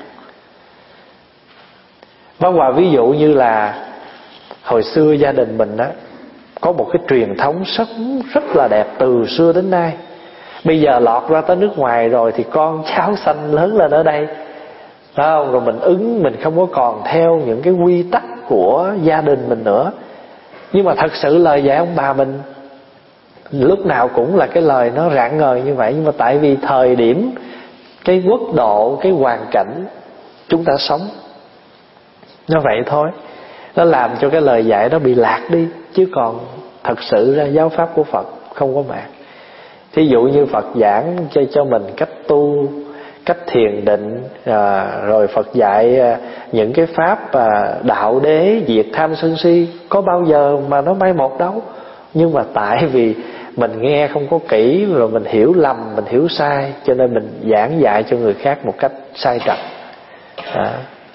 Pháp Hòa ví dụ như là hồi xưa gia đình mình á, có một cái truyền thống sống rất là đẹp từ xưa đến nay. Bây giờ lọt ra tới nước ngoài rồi thì con cháu sanh lớn lên ở đây, phải không? Rồi mình ứng, mình không có còn theo những cái quy tắc của gia đình mình nữa. Nhưng mà thật sự lời dạy ông bà mình lúc nào cũng là cái lời nó rạng ngời như vậy. Nhưng mà tại vì thời điểm, cái quốc độ, cái hoàn cảnh chúng ta sống nó vậy thôi, nó làm cho cái lời dạy đó bị lạc đi. Chứ còn thật sự ra giáo pháp của Phật không có mạt. Thí dụ như Phật giảng cho cho mình cách tu, cách thiền định, à, rồi Phật dạy à, những cái pháp à, đạo đế, diệt tham sân si, có bao giờ mà nó mai một đâu. Nhưng mà tại vì mình nghe không có kỹ, rồi mình hiểu lầm, mình hiểu sai, cho nên mình giảng dạy cho người khác một cách sai trật. à.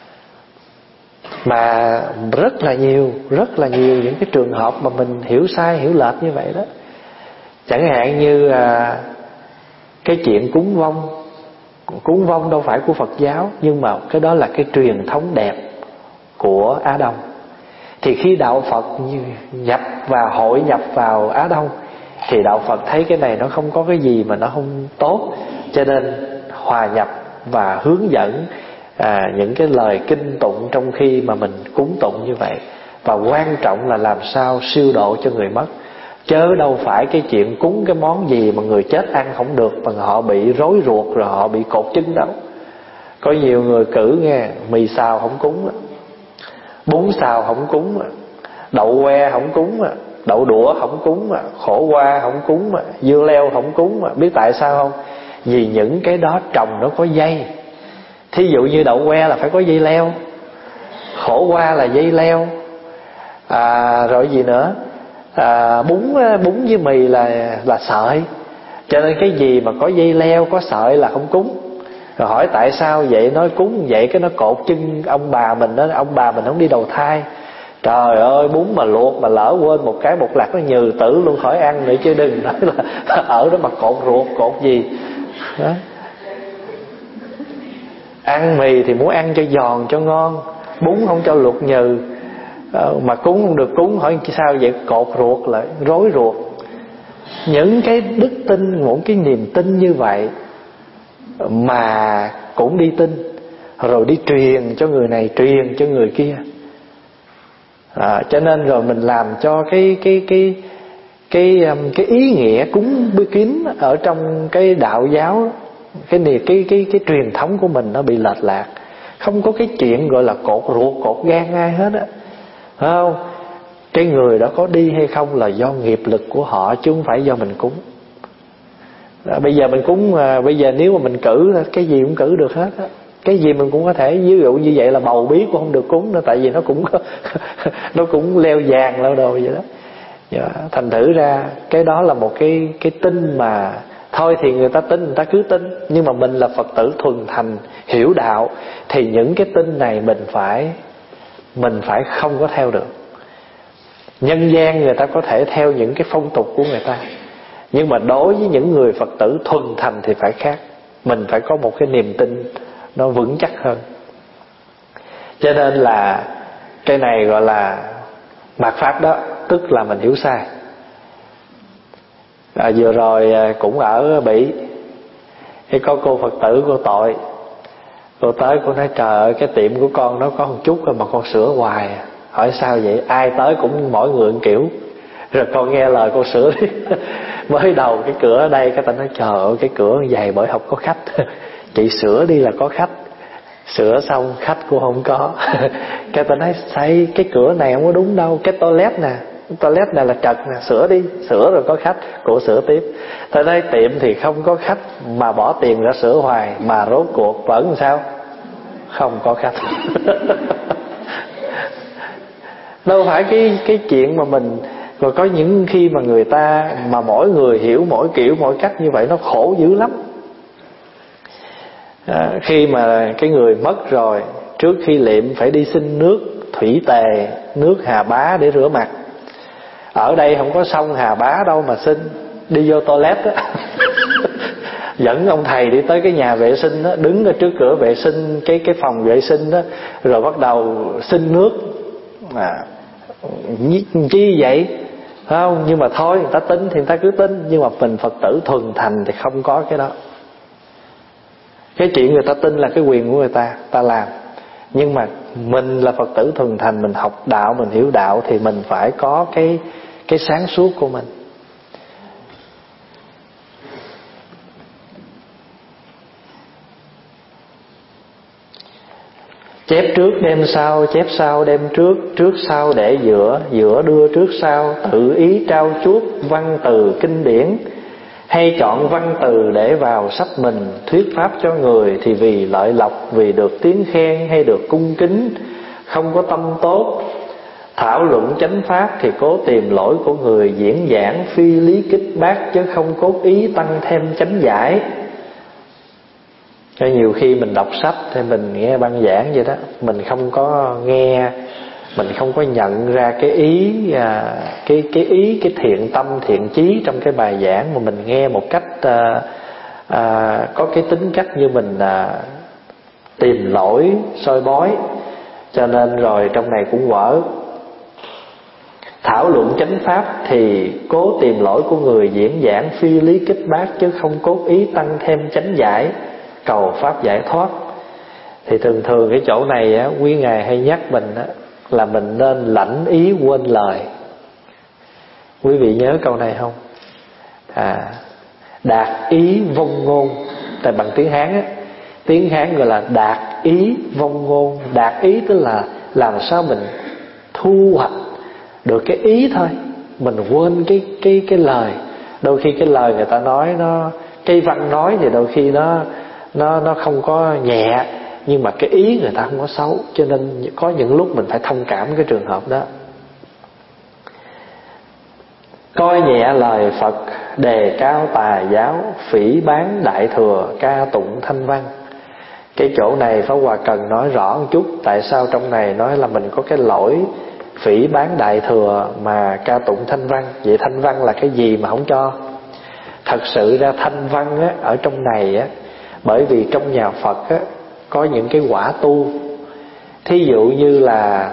Mà rất là nhiều, rất là nhiều những cái trường hợp mà mình hiểu sai, hiểu lệch như vậy đó. Chẳng hạn như à, cái chuyện cúng vong. Cúng vong đâu phải của Phật giáo, nhưng mà cái đó là cái truyền thống đẹp của Á Đông. Thì khi đạo Phật nhập vào, hội nhập vào Á Đông, thì đạo Phật thấy cái này nó không có cái gì mà nó không tốt, cho nên hòa nhập và hướng dẫn à, những cái lời kinh tụng trong khi mà mình cúng tụng như vậy. Và quan trọng là làm sao siêu độ cho người mất, chớ đâu phải cái chuyện cúng cái món gì mà người chết ăn không được, mà họ bị rối ruột rồi họ bị cột chân đâu. Có nhiều người cử nghe, mì xào không cúng, bún xào không cúng, đậu que không cúng, đậu đũa không cúng, khổ qua không cúng, dưa leo không cúng. Biết tại sao không? Vì những cái đó trồng nó có dây. Thí dụ như đậu que là phải có dây leo, khổ qua là dây leo, à, rồi gì nữa, à, bún bún với mì là là sợi. Cho nên cái gì mà có dây leo, có sợi là không cúng. Rồi hỏi tại sao vậy? Nói cúng vậy cái nó cột chân ông bà mình đó, ông bà mình không đi đầu thai. Trời ơi, bún mà luộc mà lỡ quên một cái một lát nó nhừ tử luôn, khỏi ăn nữa, chứ đừng nói là ở đó mà cột ruột cột gì đó. Ăn mì thì muốn ăn cho giòn cho ngon, bún không cho luộc nhừ, mà cúng không được cúng, hỏi sao vậy? Cột ruột lại, rối ruột. Những cái đức tin, những cái niềm tin như vậy mà cũng đi tin, rồi đi truyền cho người này, truyền cho người kia. À, cho nên rồi mình làm cho cái cái cái cái cái, cái ý nghĩa cúng bươi kín ở trong cái đạo giáo, cái này cái cái cái truyền thống của mình nó bị lệch lạc. Không có cái chuyện gọi là cột ruột cột gan ai hết á, phải không? Cái người đó có đi hay không là do nghiệp lực của họ, chứ không phải do mình cúng. À, bây giờ mình cúng, à, bây giờ nếu mà mình cử, cái gì cũng cử được hết á. Cái gì mình cũng có thể, ví dụ như vậy là bầu bí cũng không được cúng nữa, tại vì nó cũng có nó cũng leo vàng leo đồ vậy đó. Dạ, thành thử ra cái đó là một cái cái tin mà thôi thì người ta tin, người ta cứ tin. Nhưng mà mình là Phật tử thuần thành, hiểu đạo, thì những cái tin này mình phải mình phải không có theo được. Nhân gian người ta có thể theo những cái phong tục của người ta, nhưng mà đối với những người Phật tử thuần thành thì phải khác. Mình phải có một cái niềm tin nó vững chắc hơn. Cho nên là cái này gọi là mạt pháp đó, tức là mình hiểu sai. À, vừa rồi cũng ở Bỉ, thì có cô Phật tử cô tội, cô tới cô nói trời ơi, cái tiệm của con nó có một chút mà con sửa hoài. Hỏi sao vậy? Ai tới cũng mỗi người một kiểu. Rồi con nghe lời cô sửa đi. Mới đầu cái cửa ở đây, cái ta nói trời ơi, cái cửa dày bởi không có khách. Chị sửa đi là có khách. Sửa xong khách cũng không có. Cái ta nói xây cái cửa này không có đúng đâu, cái toilet nè toilet này là trật nè, sửa đi. Sửa rồi có khách, cổ sửa tiếp. Tới đây tiệm thì không có khách, mà bỏ tiền ra sửa hoài, mà rốt cuộc vẫn sao? Không có khách. Đâu phải cái cái chuyện mà mình. Rồi có những khi mà người ta, mà mỗi người hiểu mỗi kiểu mỗi cách như vậy, nó khổ dữ lắm. À, khi mà cái người mất rồi, trước khi liệm phải đi xin nước thủy tề, nước Hà Bá để rửa mặt. Ở đây không có sông Hà Bá đâu mà xin, đi vô toilet á. Dẫn ông thầy đi tới cái nhà vệ sinh đó, đứng ở trước cửa vệ sinh, cái cái phòng vệ sinh đó, rồi bắt đầu xin nước. À, chi vậy? Không, nhưng mà thôi, người ta tin thì người ta cứ tin. Nhưng mà mình Phật tử thuần thành thì không có cái đó. Cái chuyện người ta tin là cái quyền của người ta, ta làm. Nhưng mà mình là Phật tử thuần thành, mình học đạo, mình hiểu đạo, thì mình phải có cái cái sáng suốt của mình. Chép trước đem sau, chép sau đem trước, trước sau để giữa, giữa đưa trước sau, tự ý trao chuốt văn từ kinh điển. Hay chọn văn từ để vào sách mình, thuyết pháp cho người thì vì lợi lộc, vì được tiếng khen hay được cung kính, không có tâm tốt. Thảo luận chánh pháp thì cố tìm lỗi của người diễn giảng, phi lý kích bác chứ không cốt ý tăng thêm chánh giải. Cho nhiều khi mình đọc sách thì mình nghe băng giảng vậy đó, mình không có nghe, mình không có nhận ra cái ý à, cái cái ý cái thiện tâm thiện chí trong cái bài giảng, mà mình nghe một cách à, à, có cái tính cách như mình à, tìm lỗi soi bói, cho nên rồi trong này cũng vỡ. Thảo luận chánh pháp thì cố tìm lỗi của người diễn giảng, phi lý kích bác chứ không cốt ý tăng thêm chánh giải, cầu pháp giải thoát. Thì thường thường cái chỗ này á, quý ngài hay nhắc mình á, là mình nên lãnh ý quên lời. Quý vị nhớ câu này không? À, đạt ý vong ngôn. Tại bằng tiếng Hán á, tiếng Hán gọi là đạt ý vong ngôn. Đạt ý tức là làm sao mình thu hoạch được cái ý thôi, mình quên cái cái cái lời. Đôi khi cái lời người ta nói nó, cái văn nói thì đôi khi nó nó nó không có nhẹ, nhưng mà cái ý người ta không có xấu, cho nên có những lúc mình phải thông cảm cái trường hợp đó. Coi nhẹ lời Phật, đề cao tà giáo, phỉ báng đại thừa, ca tụng thanh văn. Cái chỗ này Pháp Hòa cần nói rõ một chút. Tại sao trong này nói là mình có cái lỗi phỉ báng đại thừa mà ca tụng thanh văn? Vậy thanh văn là cái gì mà không cho? Thật sự ra thanh văn á, ở trong này á, bởi vì trong nhà Phật á, có những cái quả tu. Thí dụ như là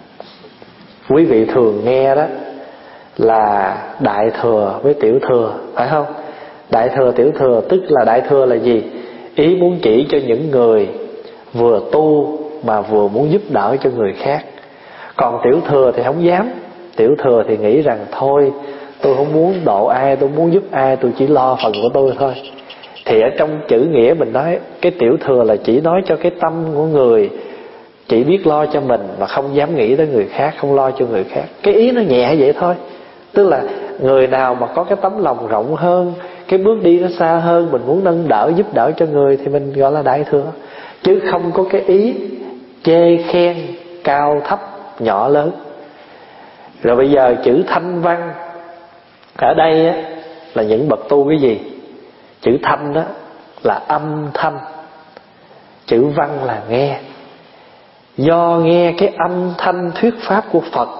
quý vị thường nghe đó là đại thừa với tiểu thừa, phải không? Đại thừa tiểu thừa, tức là đại thừa là gì? Ý muốn chỉ cho những người vừa tu mà vừa muốn giúp đỡ cho người khác. Còn tiểu thừa thì không dám. Tiểu thừa thì nghĩ rằng thôi, tôi không muốn độ ai, tôi muốn giúp ai, tôi chỉ lo phần của tôi thôi. Thì ở trong chữ nghĩa mình nói cái tiểu thừa là chỉ nói cho cái tâm của người chỉ biết lo cho mình mà không dám nghĩ tới người khác, không lo cho người khác. Cái ý nó nhẹ vậy thôi. Tức là người nào mà có cái tấm lòng rộng hơn, cái bước đi nó xa hơn, mình muốn nâng đỡ giúp đỡ cho người thì mình gọi là đại thừa. Chứ không có cái ý chê khen cao thấp nhỏ lớn. Rồi bây giờ chữ thanh văn ở đây á, là những bậc tu cái gì? Chữ thanh đó là âm thanh, chữ văn là nghe. Do nghe cái âm thanh thuyết pháp của Phật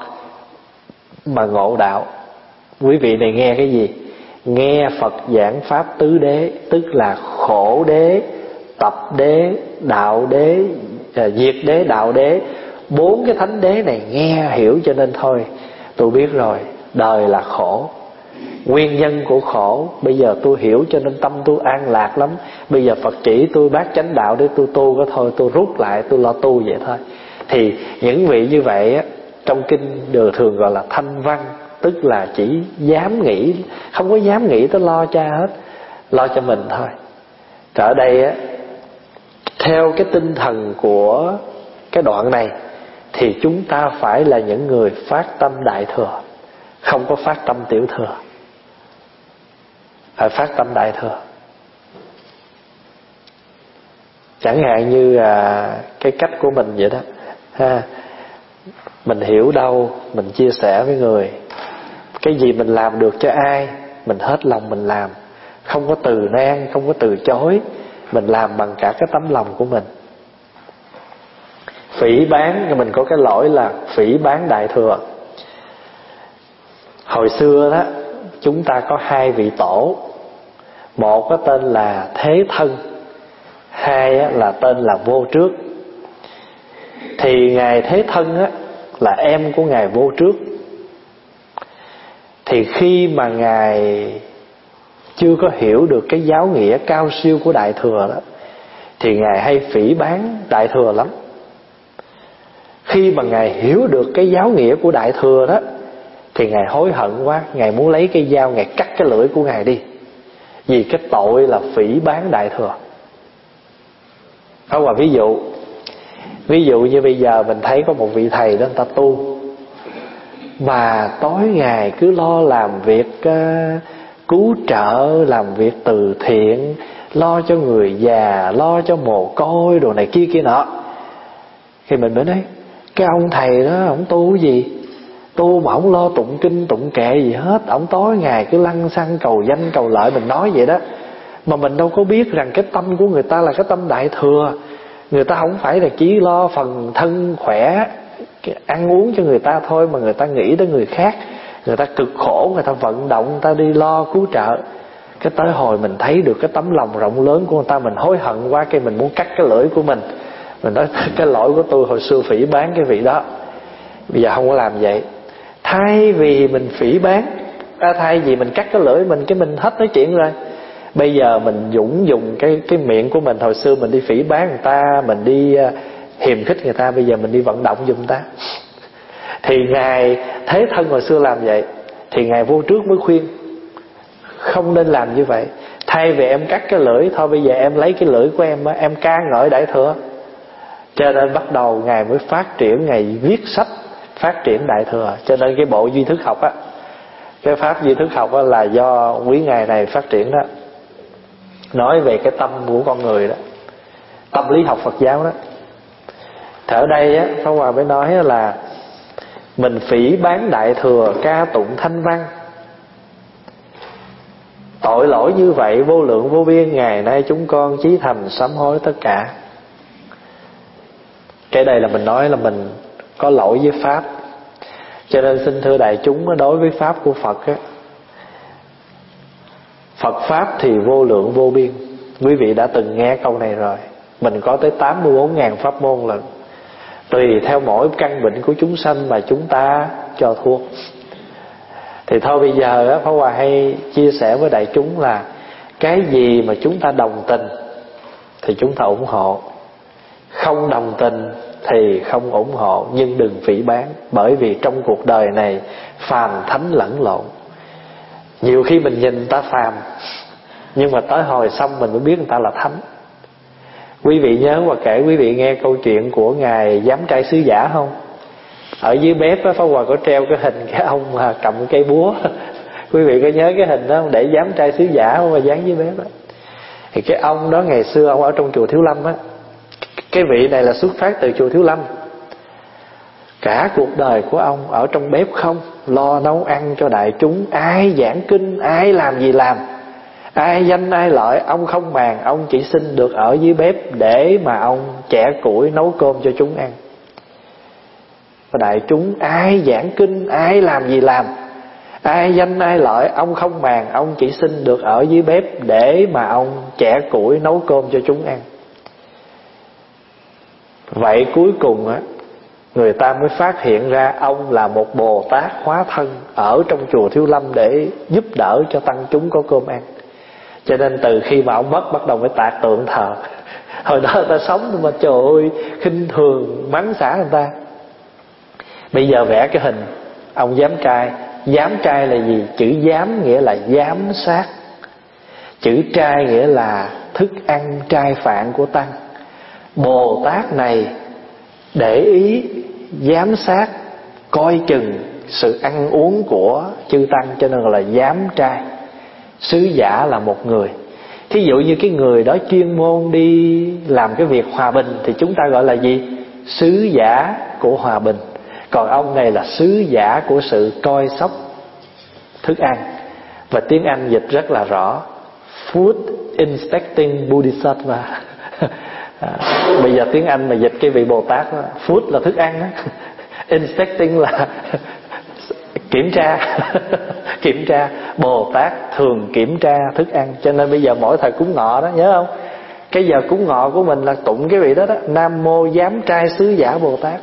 mà ngộ đạo. Quý vị này nghe cái gì? Nghe Phật giảng pháp tứ đế, tức là khổ đế, tập đế, đạo đế, diệt đế, đạo đế. Bốn cái thánh đế này nghe hiểu cho nên thôi, tôi biết rồi, đời là khổ, nguyên nhân của khổ. Bây giờ tôi hiểu cho nên tâm tôi an lạc lắm. Bây giờ Phật chỉ tôi bát chánh đạo để tôi tu có thôi, tôi rút lại, tôi lo tu vậy thôi. Thì những vị như vậy á, trong kinh đều thường gọi là thanh văn, tức là chỉ dám nghĩ, không có dám nghĩ tới lo cha hết, lo cho mình thôi. Ở đây á, theo cái tinh thần của cái đoạn này thì chúng ta phải là những người phát tâm đại thừa, không có phát tâm tiểu thừa, phải phát tâm đại thừa. Chẳng hạn như à, cái cách của mình vậy đó ha. Mình hiểu đâu mình chia sẻ với người. Cái gì mình làm được cho ai mình hết lòng mình làm, không có từ nan, không có từ chối. Mình làm bằng cả cái tấm lòng của mình. Phỉ báng, mình có cái lỗi là phỉ báng đại thừa. Hồi xưa đó chúng ta có hai vị tổ. Một có tên là Thế Thân, hai là tên là Vô Trước. Thì Ngài Thế Thân á, là em của Ngài Vô Trước. Thì khi mà Ngài chưa có hiểu được cái giáo nghĩa cao siêu của đại thừa đó, thì Ngài hay phỉ báng đại thừa lắm. Khi mà Ngài hiểu được cái giáo nghĩa của đại thừa đó, thì Ngài hối hận quá, Ngài muốn lấy cái dao Ngài cắt cái lưỡi của Ngài đi, vì cái tội là phỉ báng đại thừa. Đó là ví dụ. Ví dụ như bây giờ mình thấy có một vị thầy đó, người ta tu mà tối ngày cứ lo làm việc uh, cứu trợ, làm việc từ thiện, lo cho người già, lo cho mồ côi đồ này kia kia nọ. Thì mình mới nói cái ông thầy đó ổng tu cái gì? Tu mà ổng lo tụng kinh tụng kệ gì hết, ổng tối ngày cứ lăng xăng cầu danh cầu lợi. Mình nói vậy đó, mà mình đâu có biết rằng cái tâm của người ta là cái tâm đại thừa. Người ta không phải là chỉ lo phần thân khỏe, ăn uống cho người ta thôi, mà người ta nghĩ đến người khác. Người ta cực khổ, người ta vận động, người ta đi lo cứu trợ. Cái tới hồi mình thấy được cái tấm lòng rộng lớn của người ta, mình hối hận quá, cái mình muốn cắt cái lưỡi của mình. Mình nói cái lỗi của tôi hồi xưa phỉ báng cái vị đó, bây giờ không có làm vậy. Thay vì mình phỉ báng, à, thay vì mình cắt cái lưỡi mình, cái mình hết nói chuyện rồi. Bây giờ mình dũng dùng cái cái miệng của mình. Hồi xưa mình đi phỉ báng người ta, mình đi uh, hiềm khích người ta, bây giờ mình đi vận động giùm ta. Thì Ngài Thế Thân hồi xưa làm vậy, thì Ngài Vô Trước mới khuyên không nên làm như vậy. Thay vì em cắt cái lưỡi, thôi bây giờ em lấy cái lưỡi của em em ca ngợi đại thừa. Cho nên bắt đầu Ngài mới phát triển, Ngài viết sách phát triển đại thừa. Cho nên cái bộ duy thức học á, cái pháp duy thức học á, là do quý Ngài này phát triển đó. Nói về cái tâm của con người đó, tâm lý học Phật giáo đó. Thì ở đây á, Pháp Hòa mới nói là mình phỉ báng đại thừa, ca tụng thanh văn, tội lỗi như vậy vô lượng vô biên, ngày nay chúng con chí thành sám hối tất cả. Cái đây là mình nói là mình có lỗi với Pháp. Cho nên xin thưa đại chúng, đối với Pháp của Phật á, Phật Pháp thì vô lượng vô biên. Quý vị đã từng nghe câu này rồi. Mình có tới tám mươi bốn nghìn pháp môn lần. Tùy theo mỗi căn bệnh của chúng sanh mà chúng ta cho thuốc. Thì thôi bây giờ á, Pháp Hòa hay chia sẻ với đại chúng là cái gì mà chúng ta đồng tình thì chúng ta ủng hộ, không đồng tình thì không ủng hộ. Nhưng đừng phỉ báng, bởi vì trong cuộc đời này phàm thánh lẫn lộn. Nhiều khi mình nhìn người ta phàm, nhưng mà tới hồi xong mình mới biết người ta là thánh. Quý vị nhớ và kể quý vị nghe câu chuyện của Ngài Giám Trai Sứ Giả không? Ở dưới bếp á, Pháp Hòa có treo cái hình cái ông mà cầm cây búa. Quý vị có nhớ cái hình đó không? Để Giám Trai Sứ Giả không, mà dán dưới bếp đó. Thì cái ông đó ngày xưa ông ở trong chùa Thiếu Lâm á. Cái vị này là xuất phát từ chùa Thiếu Lâm. Cả cuộc đời của ông ở trong bếp không, lo nấu ăn cho đại chúng, ai giảng kinh, ai làm gì làm, ai danh ai lợi, ông không màng. Ông chỉ xin được ở dưới bếp để mà ông chẻ củi nấu cơm cho chúng ăn. Và đại chúng ai giảng kinh, ai làm gì làm, ai danh ai lợi, ông không màng. Ông chỉ xin được ở dưới bếp để mà ông chẻ củi nấu cơm cho chúng ăn. Vậy cuối cùng á, người ta mới phát hiện ra ông là một Bồ Tát hóa thân ở trong chùa Thiếu Lâm để giúp đỡ cho tăng chúng có cơm ăn. Cho nên từ khi mà ông mất, bắt đầu mới tạc tượng thờ. Hồi đó người ta sống mà trời ơi khinh thường mắng xả người ta. Bây giờ vẽ cái hình ông Giám Trai. Giám Trai là gì? Chữ giám nghĩa là giám sát, chữ trai nghĩa là thức ăn trai phạn của tăng. Bồ Tát này để ý giám sát, coi chừng sự ăn uống của chư tăng, cho nên là giám trai. Sứ giả là một người. Thí dụ như cái người đó chuyên môn đi làm cái việc hòa bình thì chúng ta gọi là gì? Sứ giả của hòa bình. Còn ông này là sứ giả của sự coi sóc thức ăn. Và tiếng Anh dịch rất là rõ, Food Inspecting Bodhisattva. À, bây giờ tiếng Anh mà dịch cái vị Bồ Tát đó, food là thức ăn đó. Inspecting là kiểm tra. Kiểm tra. Bồ Tát thường kiểm tra thức ăn. Cho nên bây giờ mỗi thời cúng ngọ đó, nhớ không? Cái giờ cúng ngọ của mình là tụng cái vị đó đó, Nam Mô Giám Trai Sứ Giả Bồ Tát.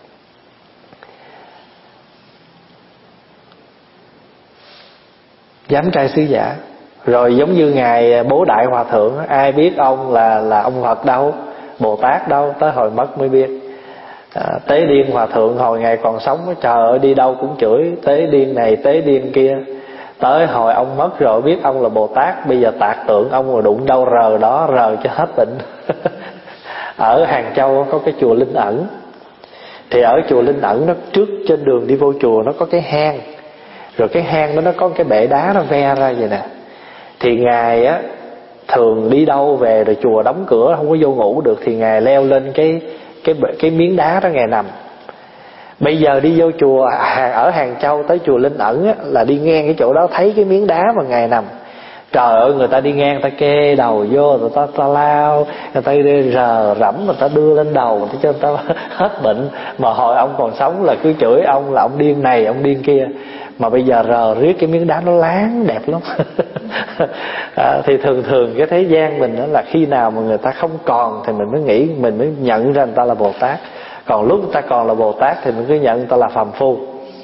Giám trai sứ giả. Rồi giống như ngài Bố Đại Hòa Thượng, ai biết ông là là ông Phật đâu, Bồ Tát đâu, tới hồi mất mới biết. à, Tế Điên Hòa Thượng hồi ngài còn sống, trời ơi đi đâu cũng chửi tế điên này tế điên kia. Tới hồi ông mất rồi biết ông là Bồ Tát. Bây giờ tạc tượng ông rồi đụng đâu rờ đó, rờ cho hết bệnh. Ở Hàng Châu có cái chùa Linh Ẩn. Thì ở chùa Linh Ẩn nó trước trên đường đi vô chùa nó có cái hang. Rồi cái hang đó nó có cái bệ đá nó ve ra vậy nè. Thì ngài á thường đi đâu về rồi chùa đóng cửa không có vô ngủ được, thì ngài leo lên cái cái cái miếng đá đó ngài nằm. Bây giờ đi vô chùa ở Hàng Châu tới chùa Linh Ẩn á, là đi ngang cái chỗ đó thấy cái miếng đá mà ngài nằm. Trời ơi, người ta đi ngang ta kê đầu vô, người ta, ta lao, người ta rờ rẫm, người ta đưa lên đầu, người ta cho người ta hết bệnh. Mà hồi ông còn sống là cứ chửi ông là ông điên này, ông điên kia. Mà bây giờ rờ riết cái miếng đá nó láng đẹp lắm. à, Thì thường thường cái thế gian mình đó là khi nào mà người ta không còn thì mình mới nghĩ, mình mới nhận ra người ta là Bồ Tát. Còn lúc người ta còn là Bồ Tát thì mình cứ nhận người ta là phàm phu.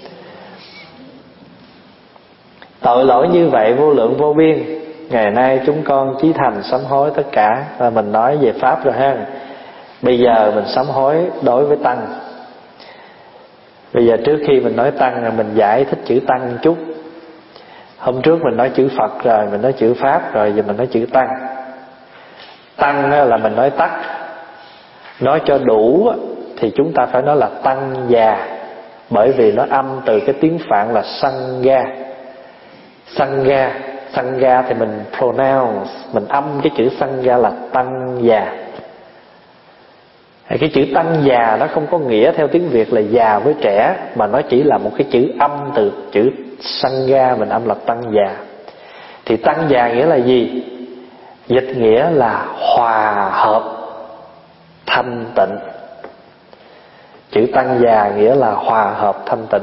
Tội lỗi như vậy vô lượng vô biên, ngày nay chúng con chí thành sám hối tất cả. Và mình nói về Pháp rồi ha. Bây giờ mình sám hối đối với Tăng. Bây giờ trước khi mình nói Tăng là mình giải thích chữ Tăng một chút. Hôm trước mình nói chữ Phật rồi, mình nói chữ Pháp rồi, giờ mình nói chữ Tăng. Tăng là mình nói tắt. Nói cho đủ thì chúng ta phải nói là Tăng già. Bởi vì nó âm từ cái tiếng Phạn là Sangha. Sangha, Sangha thì mình pronounce, mình âm cái chữ Sangha là Tăng già. Cái chữ Tăng già nó không có nghĩa theo tiếng Việt là già với trẻ, mà nó chỉ là một cái chữ âm từ chữ Sangha, mình âm là Tăng già. Thì Tăng già nghĩa là gì? Dịch nghĩa là hòa hợp thanh tịnh. Chữ Tăng già nghĩa là hòa hợp thanh tịnh.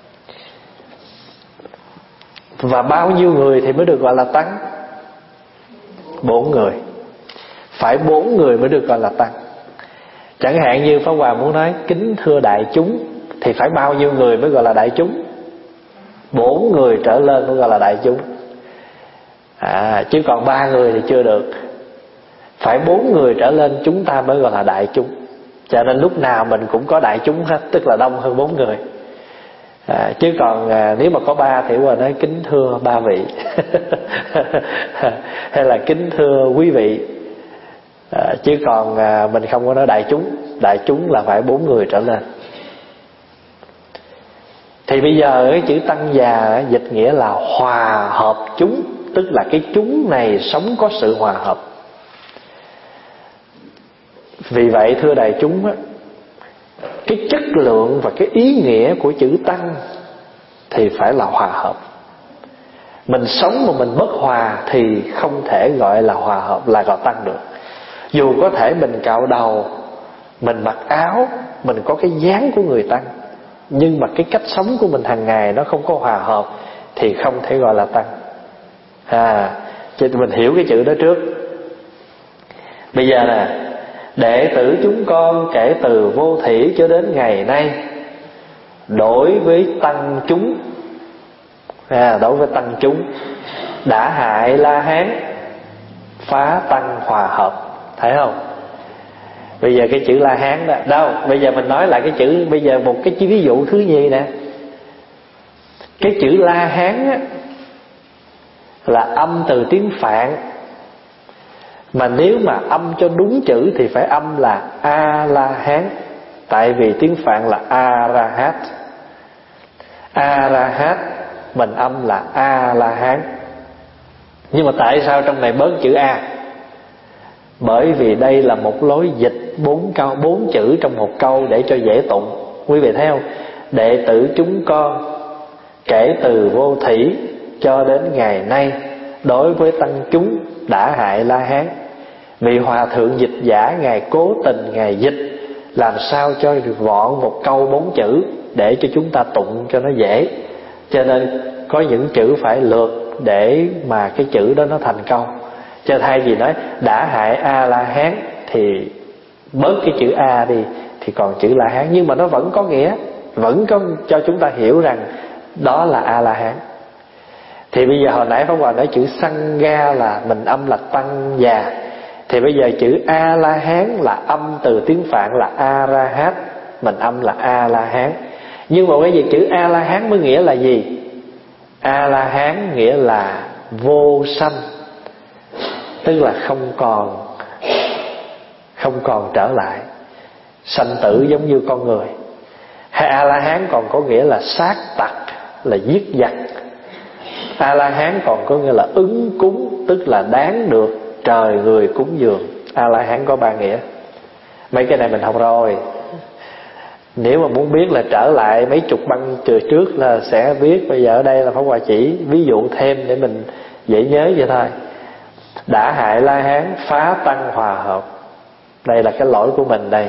Và bao nhiêu người thì mới được gọi là Tăng? Bốn người. Phải bốn người mới được gọi là Tăng. Chẳng hạn như Pháp Hòa muốn nói kính thưa đại chúng thì phải bao nhiêu người mới gọi là đại chúng? Bốn người trở lên mới gọi là đại chúng. à, Chứ còn ba người thì chưa được. Phải bốn người trở lên chúng ta mới gọi là đại chúng. Cho nên lúc nào mình cũng có đại chúng hết, tức là đông hơn bốn người. à, Chứ còn à, nếu mà có ba thì Hòa nói kính thưa ba vị. Hay là kính thưa quý vị. à, Chứ còn à, mình không có nói đại chúng. Đại chúng là phải bốn người trở lên. Thì bây giờ cái chữ Tăng già dịch nghĩa là hòa hợp chúng. Tức là cái chúng này sống có sự hòa hợp. Vì vậy thưa đại chúng á, cái chất lượng và cái ý nghĩa của chữ Tăng thì phải là hòa hợp. Mình sống mà mình bất hòa thì không thể gọi là hòa hợp, là gọi Tăng được. Dù có thể mình cạo đầu, mình mặc áo, mình có cái dáng của người Tăng, nhưng mà cái cách sống của mình hàng ngày nó không có hòa hợp thì không thể gọi là Tăng. à, Cho mình hiểu cái chữ đó trước. Bây giờ nè, đệ tử chúng con kể từ vô thủy cho đến ngày nay, đối với tăng chúng, à, đối với tăng chúng đã hại La Hán, phá tăng hòa hợp. Thấy không? Bây giờ cái chữ La Hán đó đâu, bây giờ mình nói lại cái chữ. Bây giờ một cái ví dụ thứ nhì nè. Cái chữ La Hán á, là âm từ tiếng Phạn. Mà nếu mà âm cho đúng chữ thì phải âm là A-la-hán. Tại vì tiếng Phạn là A-ra-hát. A-ra-hát mình âm là A-la-hán. Nhưng mà tại sao trong này bớt chữ A? Bởi vì đây là một lối dịch bốn câu, bốn chữ trong một câu để cho dễ tụng. Quý vị thấy không? Đệ tử chúng con kể từ vô thủy cho đến ngày nay, đối với tăng chúng đã hại La Hán. Vị hòa thượng dịch giả ngài cố tình ngài dịch làm sao cho được gọn một câu bốn chữ để cho chúng ta tụng cho nó dễ. Cho nên có những chữ phải lượt để mà cái chữ đó nó thành câu. Cho thay vì nói đã hại A-la-hán thì bớt cái chữ A đi, thì còn chữ La-hán. Nhưng mà nó vẫn có nghĩa, vẫn có cho chúng ta hiểu rằng đó là A-la-hán. Thì bây giờ hồi nãy Pháp Hòa nói chữ Sangha là mình âm là tăng già, thì bây giờ chữ A-la-hán là âm từ tiếng Phạn là A-ra-hát, mình âm là A-la-hán. Nhưng mà bây giờ chữ A-la-hán mới nghĩa là gì? A-la-hán nghĩa là vô sanh, tức là không còn không còn trở lại sanh tử giống như con người. Hay A-la-hán còn có nghĩa là sát tặc, là giết giặc. A-la-hán còn có nghĩa là ứng cúng, tức là đáng được trời người cúng dường. A-la-hán có ba nghĩa. Mấy cái này mình học rồi. Nếu mà muốn biết là trở lại mấy chục băng từ trước là sẽ biết. Bây giờ ở đây là Pháp Hòa chỉ ví dụ thêm để mình dễ nhớ vậy thôi. Đã hại La-hán, phá tăng hòa hợp. Đây là cái lỗi của mình đây.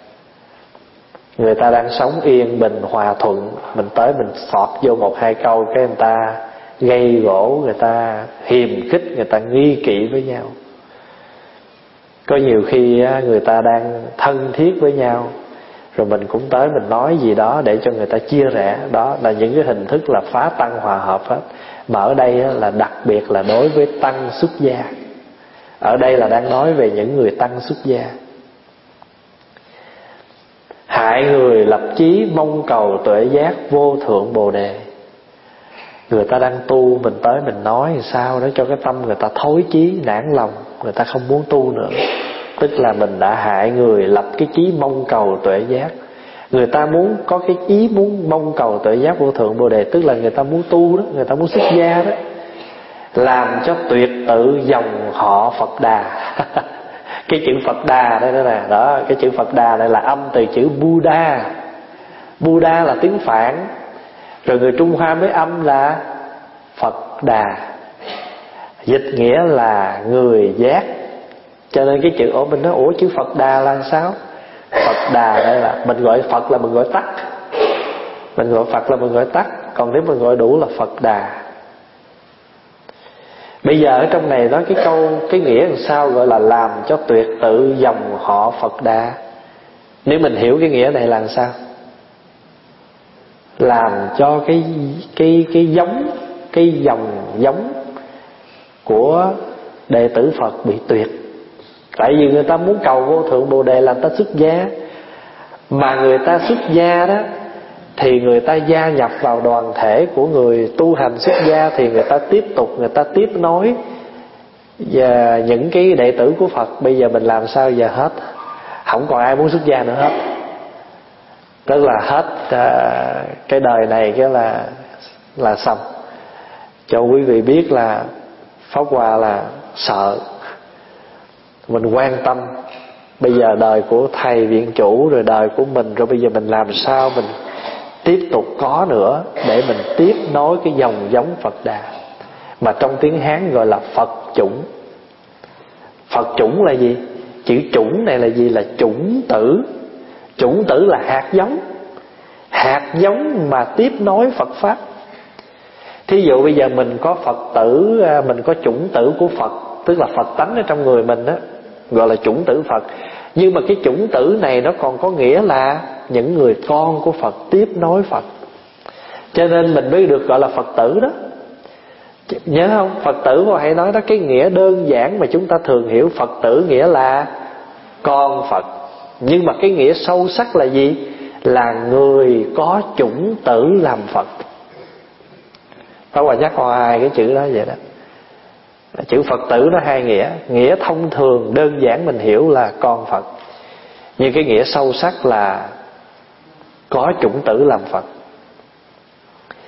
Người ta đang sống yên bình hòa thuận, mình tới mình xọt vô một hai câu, cái người ta gây gỗ, người ta hiềm khích, người ta nghi kỵ với nhau. Có nhiều khi người ta đang thân thiết với nhau, rồi mình cũng tới mình nói gì đó để cho người ta chia rẽ. Đó là những cái hình thức là phá tăng hòa hợp hết. Mà ở đây là đặc biệt là đối với tăng xuất gia. Ở đây là đang nói về những người tăng xuất gia. Hại người lập chí mong cầu tuệ giác vô thượng bồ đề. Người ta đang tu, mình tới mình nói sao đó cho cái tâm người ta thối chí, nản lòng, người ta không muốn tu nữa. Tức là mình đã hại người lập cái chí mong cầu tuệ giác. Người ta muốn có cái ý muốn mong cầu tuệ giác vô thượng bồ đề, tức là người ta muốn tu đó, người ta muốn xuất gia đó, làm cho tuyệt tự dòng họ Phật Đà. Cái chữ Phật Đà đây đó nè, đó, cái chữ Phật Đà này là âm từ chữ Buddha. Buddha là tiếng Phạn, rồi người Trung Hoa mới âm là Phật Đà, dịch nghĩa là người giác. Cho nên cái chữ ổ mình nói ủa chữ Phật Đà là sao? Phật Đà đây là mình gọi Phật là mình gọi tắt, mình gọi Phật là mình gọi tắt, còn nếu mình gọi đủ là Phật Đà. Bây giờ ở trong này đó cái câu cái nghĩa làm sao gọi là làm cho tuyệt tự dòng họ Phật Đà. Nếu mình hiểu cái nghĩa này là làm sao? Làm cho cái cái cái giống cái dòng giống của đệ tử Phật bị tuyệt. Tại vì người ta muốn cầu vô thượng bồ đề là người ta xuất gia. Mà người ta xuất gia đó thì người ta gia nhập vào đoàn thể của người tu hành xuất gia, thì người ta tiếp tục, người ta tiếp nối. Và những cái đệ tử của Phật bây giờ mình làm sao giờ hết, không còn ai muốn xuất gia nữa hết. Tức là hết uh, cái đời này cái là là xong. Cho quý vị biết là Pháp Hòa là sợ. Mình quan tâm bây giờ đời của thầy viện chủ, rồi đời của mình, rồi bây giờ mình làm sao mình tiếp tục có nữa để mình tiếp nối cái dòng giống Phật Đà, mà trong tiếng Hán gọi là Phật chủng. Phật chủng là gì? Chữ chủng này là gì? Là chủng tử. Chủng tử là hạt giống, hạt giống mà tiếp nối Phật Pháp. Thí dụ bây giờ mình có Phật tử, mình có chủng tử của Phật, tức là Phật tánh ở trong người mình đó, gọi là chủng tử Phật. Nhưng mà cái chủng tử này nó còn có nghĩa là những người con của Phật tiếp nối Phật, cho nên mình mới được gọi là Phật tử đó. Nhớ không? Phật tử mà hãy nói đó, cái nghĩa đơn giản mà chúng ta thường hiểu Phật tử nghĩa là con Phật. Nhưng mà cái nghĩa sâu sắc là gì? Là người có chủng tử làm Phật. Pháp Hòa nhắc hoài cái chữ đó vậy đó. Chữ Phật tử nó hai nghĩa. Nghĩa thông thường đơn giản mình hiểu là con Phật, nhưng cái nghĩa sâu sắc là có chủng tử làm Phật.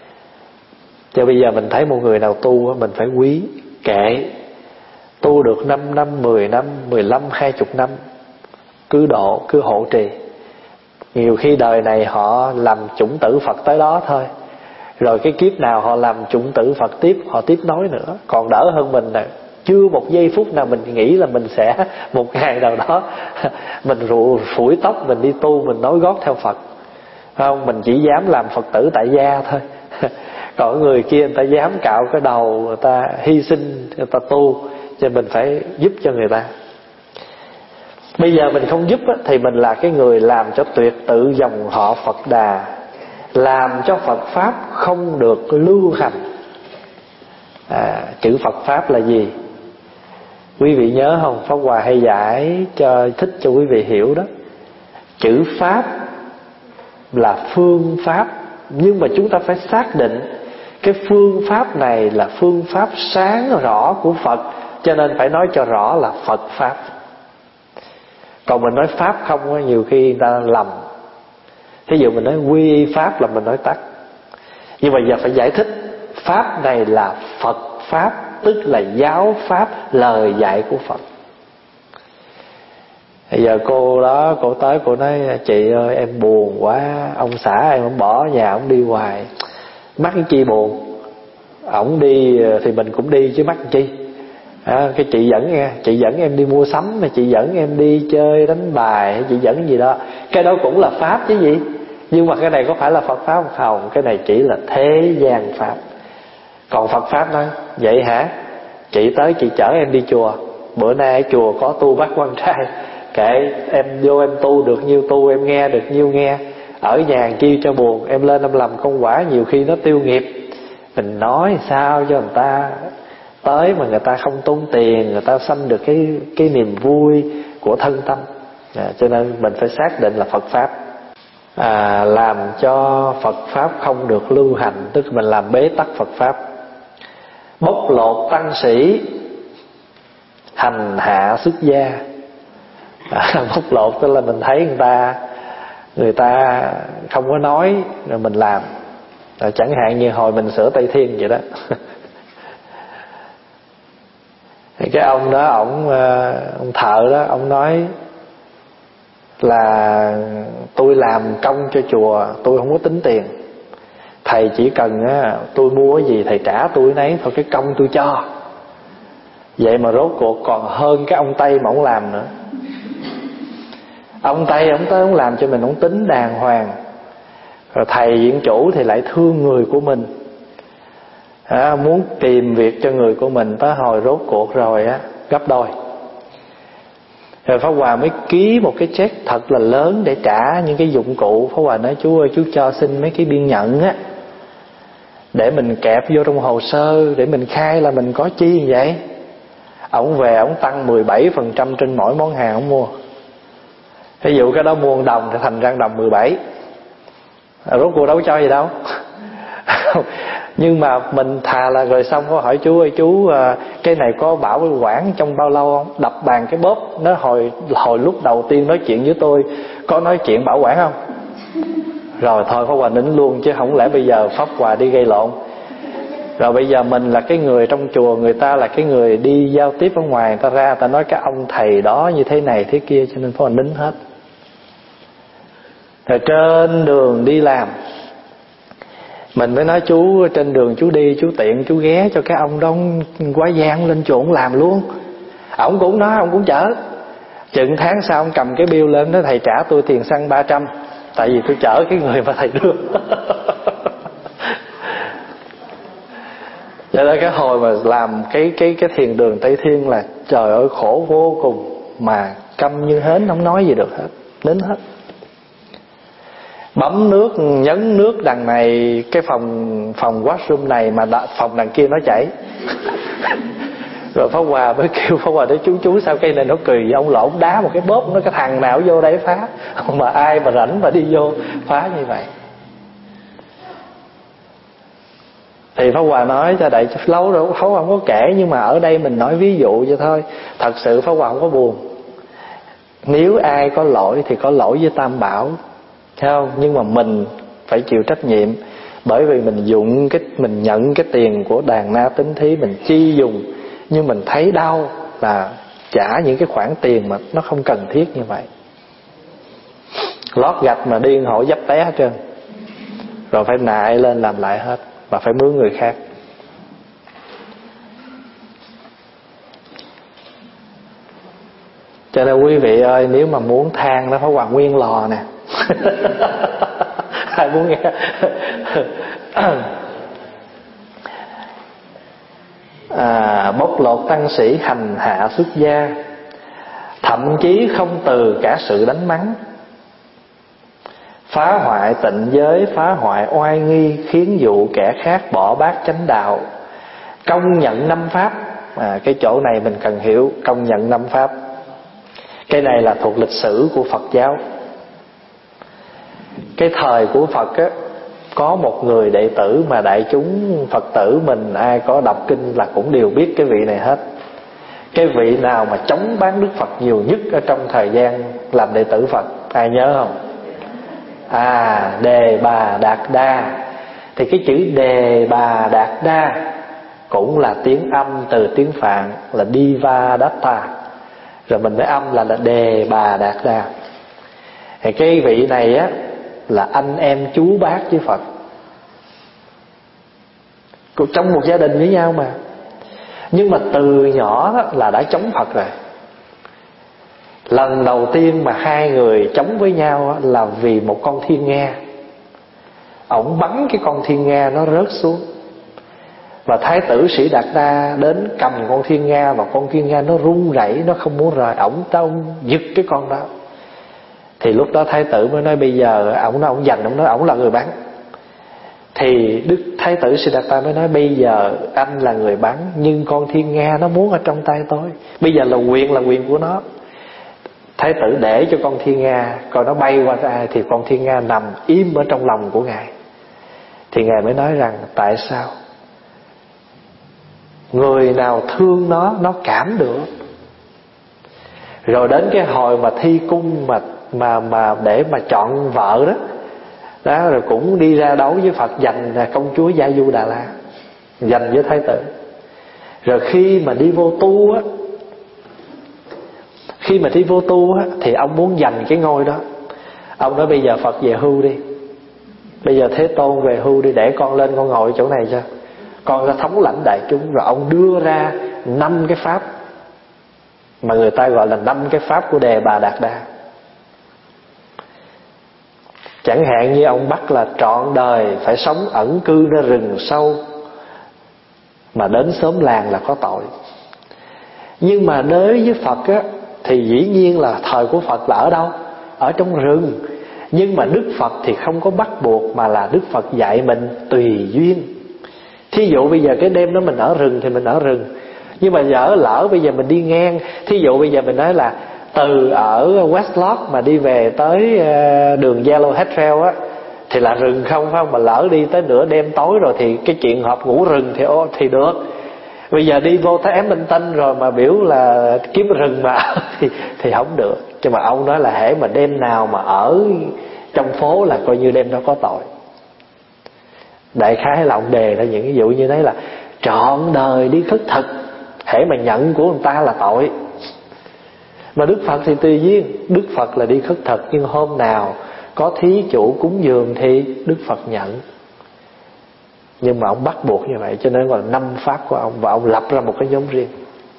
Cho bây giờ mình thấy một người nào tu mình phải quý. Kệ, tu được năm năm, mười năm, mười lăm, hai chục năm, cứ độ, cứ hộ trì. Nhiều khi đời này họ làm chủng tử Phật tới đó thôi, rồi cái kiếp nào họ làm chủng tử Phật tiếp, họ tiếp nối nữa. Còn đỡ hơn mình nè. Chưa một giây phút nào mình nghĩ là mình sẽ một ngày nào đó mình rụ phủi tóc, mình đi tu, mình nối gót theo Phật, không? Mình chỉ dám làm Phật tử tại gia thôi. Còn người kia người ta dám cạo cái đầu, người ta hy sinh, người ta tu, cho mình phải giúp cho người ta. Bây giờ mình không giúp thì mình là cái người làm cho tuyệt tự dòng họ Phật Đà, làm cho Phật Pháp không được lưu hành. à, Chữ Phật Pháp là gì? Quý vị nhớ không? Pháp Hòa hay giải cho thích cho quý vị hiểu đó. Chữ Pháp là phương pháp, nhưng mà chúng ta phải xác định cái phương pháp này là phương pháp sáng rõ của Phật, cho nên phải nói cho rõ là Phật Pháp. Còn mình nói Pháp không, nhiều khi người ta lầm. Thí dụ mình nói quy Pháp là mình nói tắt. Nhưng mà giờ phải giải thích Pháp này là Phật Pháp, tức là giáo Pháp, lời dạy của Phật. Bây giờ cô đó, cô tới cô nói: chị ơi em buồn quá, ông xã em ông bỏ nhà ông đi hoài, mắc cái chi buồn. Ổng đi thì mình cũng đi chứ mắc chi. À, cái chị dẫn nghe, chị dẫn em đi mua sắm, mà chị dẫn em đi chơi đánh bài, chị dẫn gì đó, cái đó cũng là Pháp chứ gì. Nhưng mà cái này có phải là Phật Pháp không? Cái này chỉ là thế gian Pháp. Còn Phật Pháp nói: vậy hả? Chị tới chị chở em đi chùa, bữa nay ở chùa có tu bác quan trai, kệ em vô em tu được nhiêu tu, em nghe được nhiêu nghe. Ở nhà chi cho buồn, em lên em làm công quả, nhiều khi nó tiêu nghiệp. Mình nói sao cho người ta tới mà người ta không tốn tiền, người ta sanh được cái cái niềm vui của thân tâm. à, Cho nên mình phải xác định là Phật Pháp. à, Làm cho Phật Pháp không được lưu hành, tức mình làm bế tắc Phật Pháp. Bóc lột tăng sĩ, hành hạ xuất gia. à, Bóc lột tức là mình thấy người ta Người ta không có nói rồi mình làm. à, Chẳng hạn như hồi mình sửa Tây Thiên vậy đó. Cái ông đó, ông, ông thợ đó, ông nói là tôi làm công cho chùa, tôi không có tính tiền. Thầy chỉ cần á, tôi mua cái gì thầy trả tôi nấy thôi, cái công tôi cho. Vậy mà rốt cuộc còn hơn cái ông Tây mà ông làm nữa. Ông Tây ông tới ông làm cho mình, ông tính đàng hoàng. Rồi thầy viện chủ thì lại thương người của mình, à, muốn tìm việc cho người của mình, tới hồi rốt cuộc rồi á gấp đôi. Rồi Pháp Hòa mới ký một cái check thật là lớn để trả những cái dụng cụ. Pháp Hòa nói: chú ơi, chú cho xin mấy cái biên nhận á, để mình kẹp vô trong hồ sơ, để mình khai là mình có chi vậy. Ổng về ổng tăng mười bảy phần trăm trên mỗi món hàng ổng mua. Ví dụ cái đó mua đồng thì thành ra đồng mười bảy. Rốt cuộc đâu có cho gì đâu. Nhưng mà mình thà là rồi xong có hỏi: chú ơi chú, cái này có bảo quản trong bao lâu không? Đập bàn cái bóp. Nó hồi hồi lúc đầu tiên nói chuyện với tôi có nói chuyện bảo quản không? Rồi thôi Pháp Hòa nín luôn, chứ không lẽ bây giờ Pháp Hòa đi gây lộn. Rồi bây giờ mình là cái người trong chùa, người ta là cái người đi giao tiếp ở ngoài, người ta ra người ta nói cái ông thầy đó như thế này thế kia, cho nên Pháp Hòa nín hết. Rồi trên đường đi làm mình mới nói: chú trên đường chú đi, chú tiện chú ghé cho cái ông đó quá gian lên chùa ông làm luôn. Ổng cũng nói, ổng cũng chở. Chừng tháng sau ông cầm cái bill lên nói: thầy trả tôi tiền xăng ba trăm, tại vì tôi chở cái người mà thầy đưa. Cho nên cái hồi mà làm cái cái cái thiền đường Tây Thiên là trời ơi khổ vô cùng, mà câm như hến, không nói gì được hết, nín hết. Bấm nước, nhấn nước đằng này, cái phòng phòng washroom này mà đã, phòng đằng kia nó chảy. Rồi Pháp Hòa mới kêu Pháp Hòa để chú chú sao cây này nó kỳ vậy? Ông lộn đá một cái bóp, nó cái thằng nào vô đây phá, mà ai mà rảnh mà đi vô phá như vậy. Thì Pháp Hòa nói cho đại lâu rồi Pháp Hòa không có kể, nhưng mà ở đây mình nói ví dụ vậy thôi. Thật sự Pháp Hòa không có buồn. Nếu ai có lỗi thì có lỗi với Tam Bảo, thấy không? Nhưng mà mình phải chịu trách nhiệm. Bởi vì mình dụng cái mình nhận cái tiền của đàn na tín thí, mình chi dùng, nhưng mình thấy đau là trả những cái khoản tiền mà nó không cần thiết như vậy. Lót gạch mà điên hội dấp té hết trơn, rồi phải nại lên làm lại hết, và phải mướn người khác. Cho nên quý vị ơi, nếu mà muốn than nó phải Hoàng Nguyên lò nè. Ai muốn nghe? à, bóc lột tăng sĩ, hành hạ xuất gia, thậm chí không từ cả sự đánh mắng, phá hoại tịnh giới, phá hoại oai nghi, khiến dụ kẻ khác bỏ bác chánh đạo, công nhận năm pháp. à, Cái chỗ này mình cần hiểu công nhận năm pháp. Cái này là thuộc lịch sử của Phật giáo. Cái thời của Phật á, có một người đệ tử mà đại chúng Phật tử mình ai có đọc kinh là cũng đều biết cái vị này hết. Cái vị nào mà chống bán Đức Phật nhiều nhất ở trong thời gian làm đệ tử Phật, ai nhớ không? À, Đề Bà Đạt Đa. Thì cái chữ Đề Bà Đạt Đa cũng là tiếng âm từ tiếng Phạn là Divadatta, rồi mình nói âm là, là Đề Bà Đạt Đa. Thì cái vị này á là anh em chú bác với Phật, cũng trong một gia đình với nhau mà. Nhưng mà từ nhỏ đó là đã chống Phật rồi. Lần đầu tiên mà hai người chống với nhau là vì một con thiên nga. Ổng bắn cái con thiên nga nó rớt xuống, và Thái tử Sĩ Đạt Đa đến cầm con thiên nga, và con thiên nga nó run rẩy, nó không muốn rời. Ổng tông giật cái con đó. Thì lúc đó Thái tử mới nói bây giờ ổng nói ổng giành, ổng nói ổng là người bắn. Thì Đức Thái tử Sĩ Đạt Đa mới nói bây giờ anh là người bắn, nhưng con thiên nga nó muốn ở trong tay tôi. Bây giờ là quyền là quyền của nó. Thái tử để cho con thiên nga, coi nó bay qua ai, thì con thiên nga nằm im ở trong lòng của ngài. Thì ngài mới nói rằng tại sao người nào thương nó, nó cảm được. Rồi đến cái hồi mà thi cung mà mà mà để mà chọn vợ đó, đó rồi cũng đi ra đấu với Phật, giành công chúa Gia Du Đà La, giành với Thái tử. Rồi khi mà đi vô tu á, khi mà đi vô tu á, thì ông muốn giành cái ngôi đó. Ông nói bây giờ Phật về hưu đi, bây giờ Thế Tôn về hưu đi, để con lên con ngồi chỗ này cho con ra thống lãnh đại chúng. Rồi ông đưa ra năm cái pháp mà người ta gọi là năm cái pháp của Đề Bà Đạt Đa. Chẳng hạn như ông bắt là trọn đời phải sống ẩn cư ra rừng sâu, mà đến xóm làng là có tội. Nhưng mà đối với Phật á, thì dĩ nhiên là thời của Phật là ở đâu? Ở trong rừng. Nhưng mà Đức Phật thì không có bắt buộc, mà là Đức Phật dạy mình tùy duyên. Thí dụ bây giờ cái đêm đó mình ở rừng thì mình ở rừng, nhưng mà giờ lỡ bây giờ mình đi ngang, thí dụ bây giờ mình nói là từ ở West Lodge mà đi về tới đường Yellowhead Trail á, thì là rừng không, phải không? Mà lỡ đi tới nửa đêm tối rồi thì cái chuyện hợp ngủ rừng thì ô, thì được. Bây giờ đi vô tới Edmonton rồi mà biểu là kiếm rừng mà thì, thì không được. Chứ mà ông nói là hễ mà đêm nào mà ở trong phố là coi như đêm đó có tội. Đại khái là ông đề ra những ví dụ như thế là trọn đời đi khất thực, hễ mà nhận của người ta là tội. Mà Đức Phật thì tùy duyên. Đức Phật là đi khất thực, nhưng hôm nào có thí chủ cúng dường thì Đức Phật nhận. Nhưng mà ông bắt buộc như vậy, cho nên gọi là năm pháp của ông, và ông lập ra một cái nhóm riêng.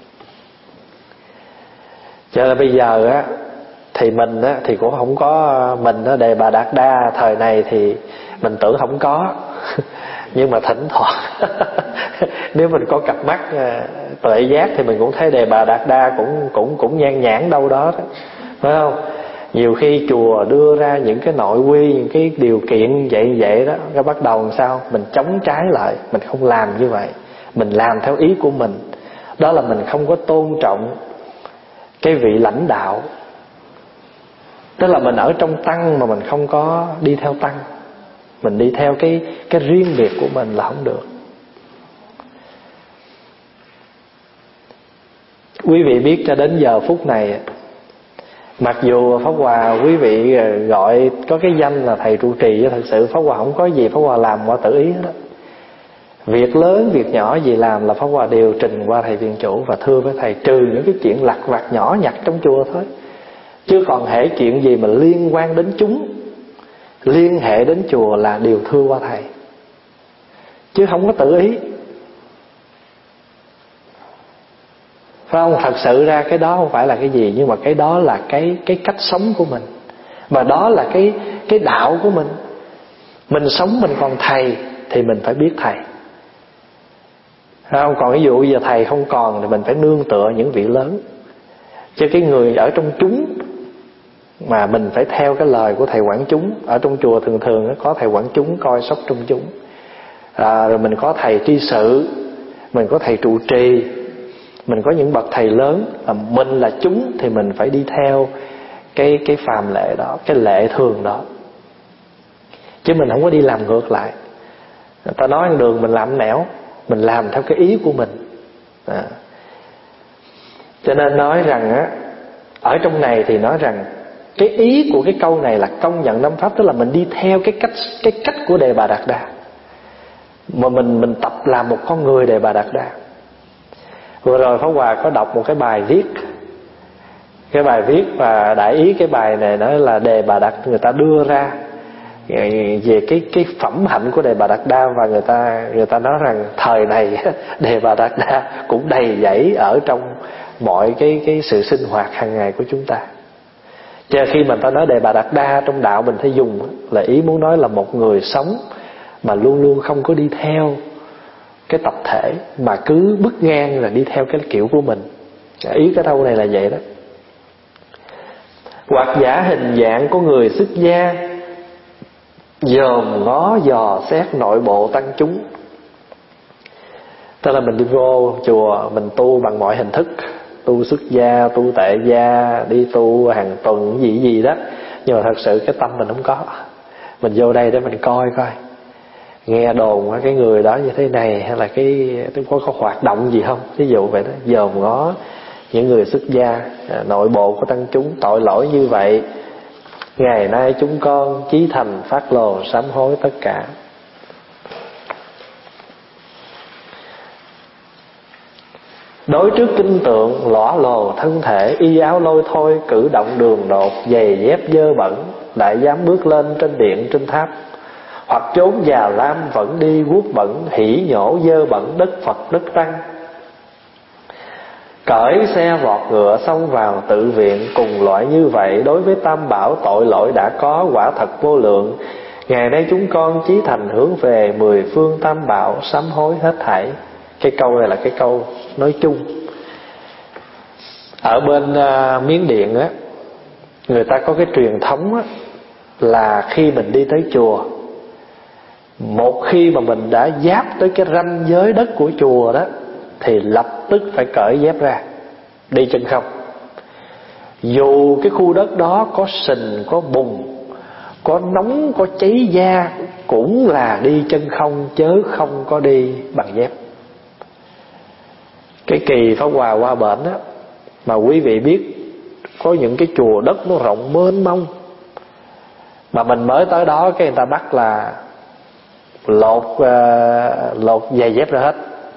Cho nên bây giờ á, thì mình á, thì cũng không có. Mình á, Đề Bà Đạt Đa thời này thì mình tưởng không có. Nhưng mà thỉnh thoảng nếu mình có cặp mắt tuệ giác thì mình cũng thấy Đề Bà Đạt Đa cũng cũng cũng nhan nhản đâu đó, đó, phải không? Nhiều khi chùa đưa ra những cái nội quy, những cái điều kiện vậy vậy đó, cái bắt đầu làm sao mình chống trái lại, mình không làm như vậy, mình làm theo ý của mình. Đó là mình không có tôn trọng cái vị lãnh đạo. Tức là mình ở trong tăng mà mình không có đi theo tăng, mình đi theo cái cái riêng biệt của mình là không được. Quý vị biết cho đến giờ phút này, Mặc dù Pháp Hòa quý vị gọi có cái danh là thầy trụ trì, chứ thật sự Pháp Hòa không có gì Pháp Hòa làm qua tự ý hết đó. Việc lớn việc nhỏ gì làm là Pháp Hòa đều trình qua thầy viện chủ và thưa với thầy, trừ những cái chuyện lặt vặt nhỏ nhặt trong chùa thôi. Chứ còn hễ chuyện gì mà liên quan đến chúng, liên hệ đến chùa là đều thưa qua thầy, chứ không có tự ý. Phải không? Thật sự ra cái đó không phải là cái gì, nhưng mà cái đó là cái cái cách sống của mình, mà đó là cái cái đạo của mình. Mình sống mình còn thầy thì mình phải biết thầy. Phải không? Còn ví dụ giờ thầy không còn thì mình phải nương tựa những vị lớn. Chứ cái người ở trong chúng mà mình phải theo cái lời của thầy quản chúng. Ở trong chùa thường thường có thầy quản chúng coi sóc trong chúng, à, rồi mình có thầy tri sự, mình có thầy trụ trì, mình có những bậc thầy lớn. À, mình là chúng thì mình phải đi theo cái cái phàm lệ đó, cái lệ thường đó, chứ mình không có đi làm ngược lại. Người ta nói ăn đường mình làm nẻo, mình làm theo cái ý của mình. À. Cho nên nói rằng á, ở trong này thì nói rằng cái ý của cái câu này là công nhận năm pháp, tức là mình đi theo cái cách cái cách của Đề Bà Đạt Đa, mà mình mình tập làm một con người Đề Bà Đạt Đa. Vừa rồi Pháp Hòa có đọc một cái bài viết, cái bài viết và đại ý cái bài này nói là Đề Bà Đạt, người ta đưa ra về cái cái phẩm hạnh của Đề Bà Đạt Đa, và người ta người ta nói rằng thời này Đề Bà Đạt Đa cũng đầy dẫy ở trong mọi cái cái sự sinh hoạt hàng ngày của chúng ta. Cho khi mà ta nói Đề Bà Đạt Đa trong đạo mình phải dùng là ý muốn nói là một người sống mà luôn luôn không có đi theo cái tập thể, mà cứ bứt ngang là đi theo cái kiểu của mình. Ý cái câu này là vậy đó. Hoặc giả hình dạng của người xuất gia, dòm ngó dò xét nội bộ tăng chúng. Tức là mình đi vô chùa, mình tu bằng mọi hình thức, tu xuất gia, tu tệ gia, đi tu hàng tuần gì gì đó, nhưng mà thật sự cái tâm mình không có. Mình vô đây để mình coi coi, nghe đồn cái người đó như thế này, hay là cái có, có hoạt động gì không, ví dụ vậy đó. Dòm ngó những người xuất gia, nội bộ của tăng chúng, tội lỗi như vậy, ngày nay chúng con chí thành phát lồ sám hối tất cả. Đối trước kinh tượng lõa lồ thân thể, y áo lôi thôi, cử động đường đột, giày dép dơ bẩn, lại dám bước lên trên điện trên tháp. Hoặc trốn già lam vẫn đi guốc bẩn, hỉ nhổ dơ bẩn đất Phật đất tăng. Cởi xe vọt ngựa xông vào tự viện, cùng loại như vậy đối với tam bảo tội lỗi đã có quả thật vô lượng. Ngày nay chúng con chí thành hướng về mười phương tam bảo, sám hối hết thảy. Cái câu này là cái câu nói chung. Ở bên uh, Miến Điện á, người ta có cái truyền thống á, là khi mình đi tới chùa, một khi mà mình đã giáp tới cái ranh giới đất của chùa đó, thì lập tức phải cởi dép ra, đi chân không. Dù cái khu đất đó có sình, có bùn, có nóng, có cháy da, cũng là đi chân không, chớ không có đi bằng dép. Cái kỳ Pháp Hòa qua bển á, mà quý vị biết có những cái chùa đất nó rộng mênh mông, mà mình mới tới đó cái người ta bắt là lột uh, lột giày dép ra hết.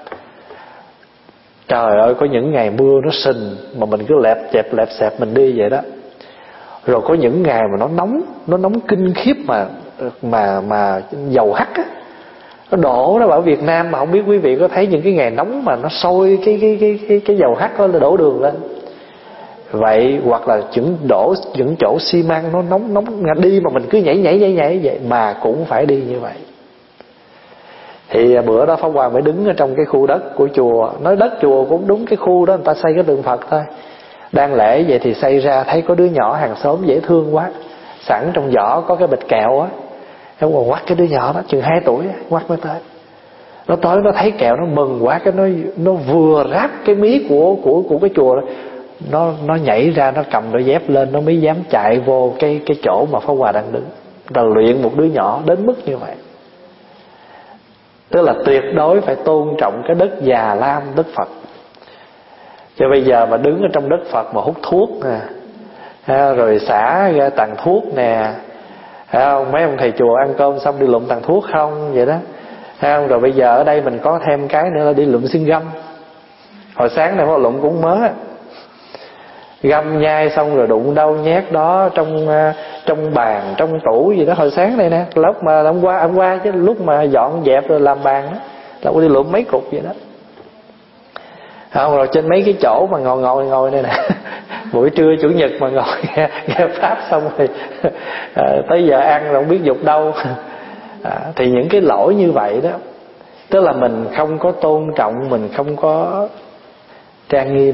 Trời ơi, có những ngày mưa nó sình mà mình cứ lẹp chẹp lẹp xẹp mình đi vậy đó. Rồi có những ngày mà nó nóng, nó nóng kinh khiếp mà mà mà dầu hắt á, nó đổ nó ở Việt Nam mà không biết quý vị có thấy những cái ngày nóng mà nó sôi cái cái cái cái cái dầu hắt đó, là đổ đường lên. Vậy hoặc là những đổ những chỗ xi măng nó nóng nóng đi mà mình cứ nhảy nhảy nhảy nhảy vậy mà cũng phải đi như vậy. Thì bữa đó Pháp Hòa mới đứng ở trong cái khu đất của chùa. Nói đất chùa cũng đúng cái khu đó, người ta xây cái tượng Phật thôi. Đang lễ vậy thì xây ra thấy có đứa nhỏ hàng xóm dễ thương quá, sẵn trong giỏ có cái bịch kẹo á. Em còn quắt cái đứa nhỏ đó chừng hai tuổi, quắt nó tới. Nó tới nó thấy kẹo nó mừng quá, cái nó nó vừa ráp cái mí của của của cái chùa đó, nó nó nhảy ra, nó cầm đôi dép lên, nó mới dám chạy vô cái cái chỗ mà Pháp Hòa đang đứng. Ta luyện một đứa nhỏ đến mức như vậy. Tức là tuyệt đối phải tôn trọng cái đất già lam, đất Phật. Chứ bây giờ mà đứng ở trong đất Phật mà hút thuốc à, à, rồi xả ra tàn thuốc nè, à, mấy ông thầy chùa ăn cơm xong đi lụm tàn thuốc không vậy đó, à, rồi bây giờ ở đây mình có thêm cái nữa là đi lụm xương găm. Hồi sáng này có lụm cũng mớ găm nhai xong rồi đụng đâu nhét đó trong trong bàn, trong tủ gì đó. Hồi sáng đây nè, lúc mà hôm qua hôm qua chứ lúc mà dọn dẹp rồi làm bàn đó là đi lụm mấy cục vậy đó. Không, rồi trên mấy cái chỗ mà ngồi ngồi ngồi đây nè buổi trưa chủ nhật mà ngồi nghe, nghe pháp xong rồi à, tới giờ ăn rồi không biết dục đâu. À, thì những cái lỗi như vậy đó, tức là mình không có tôn trọng, mình không có trang nghiêm,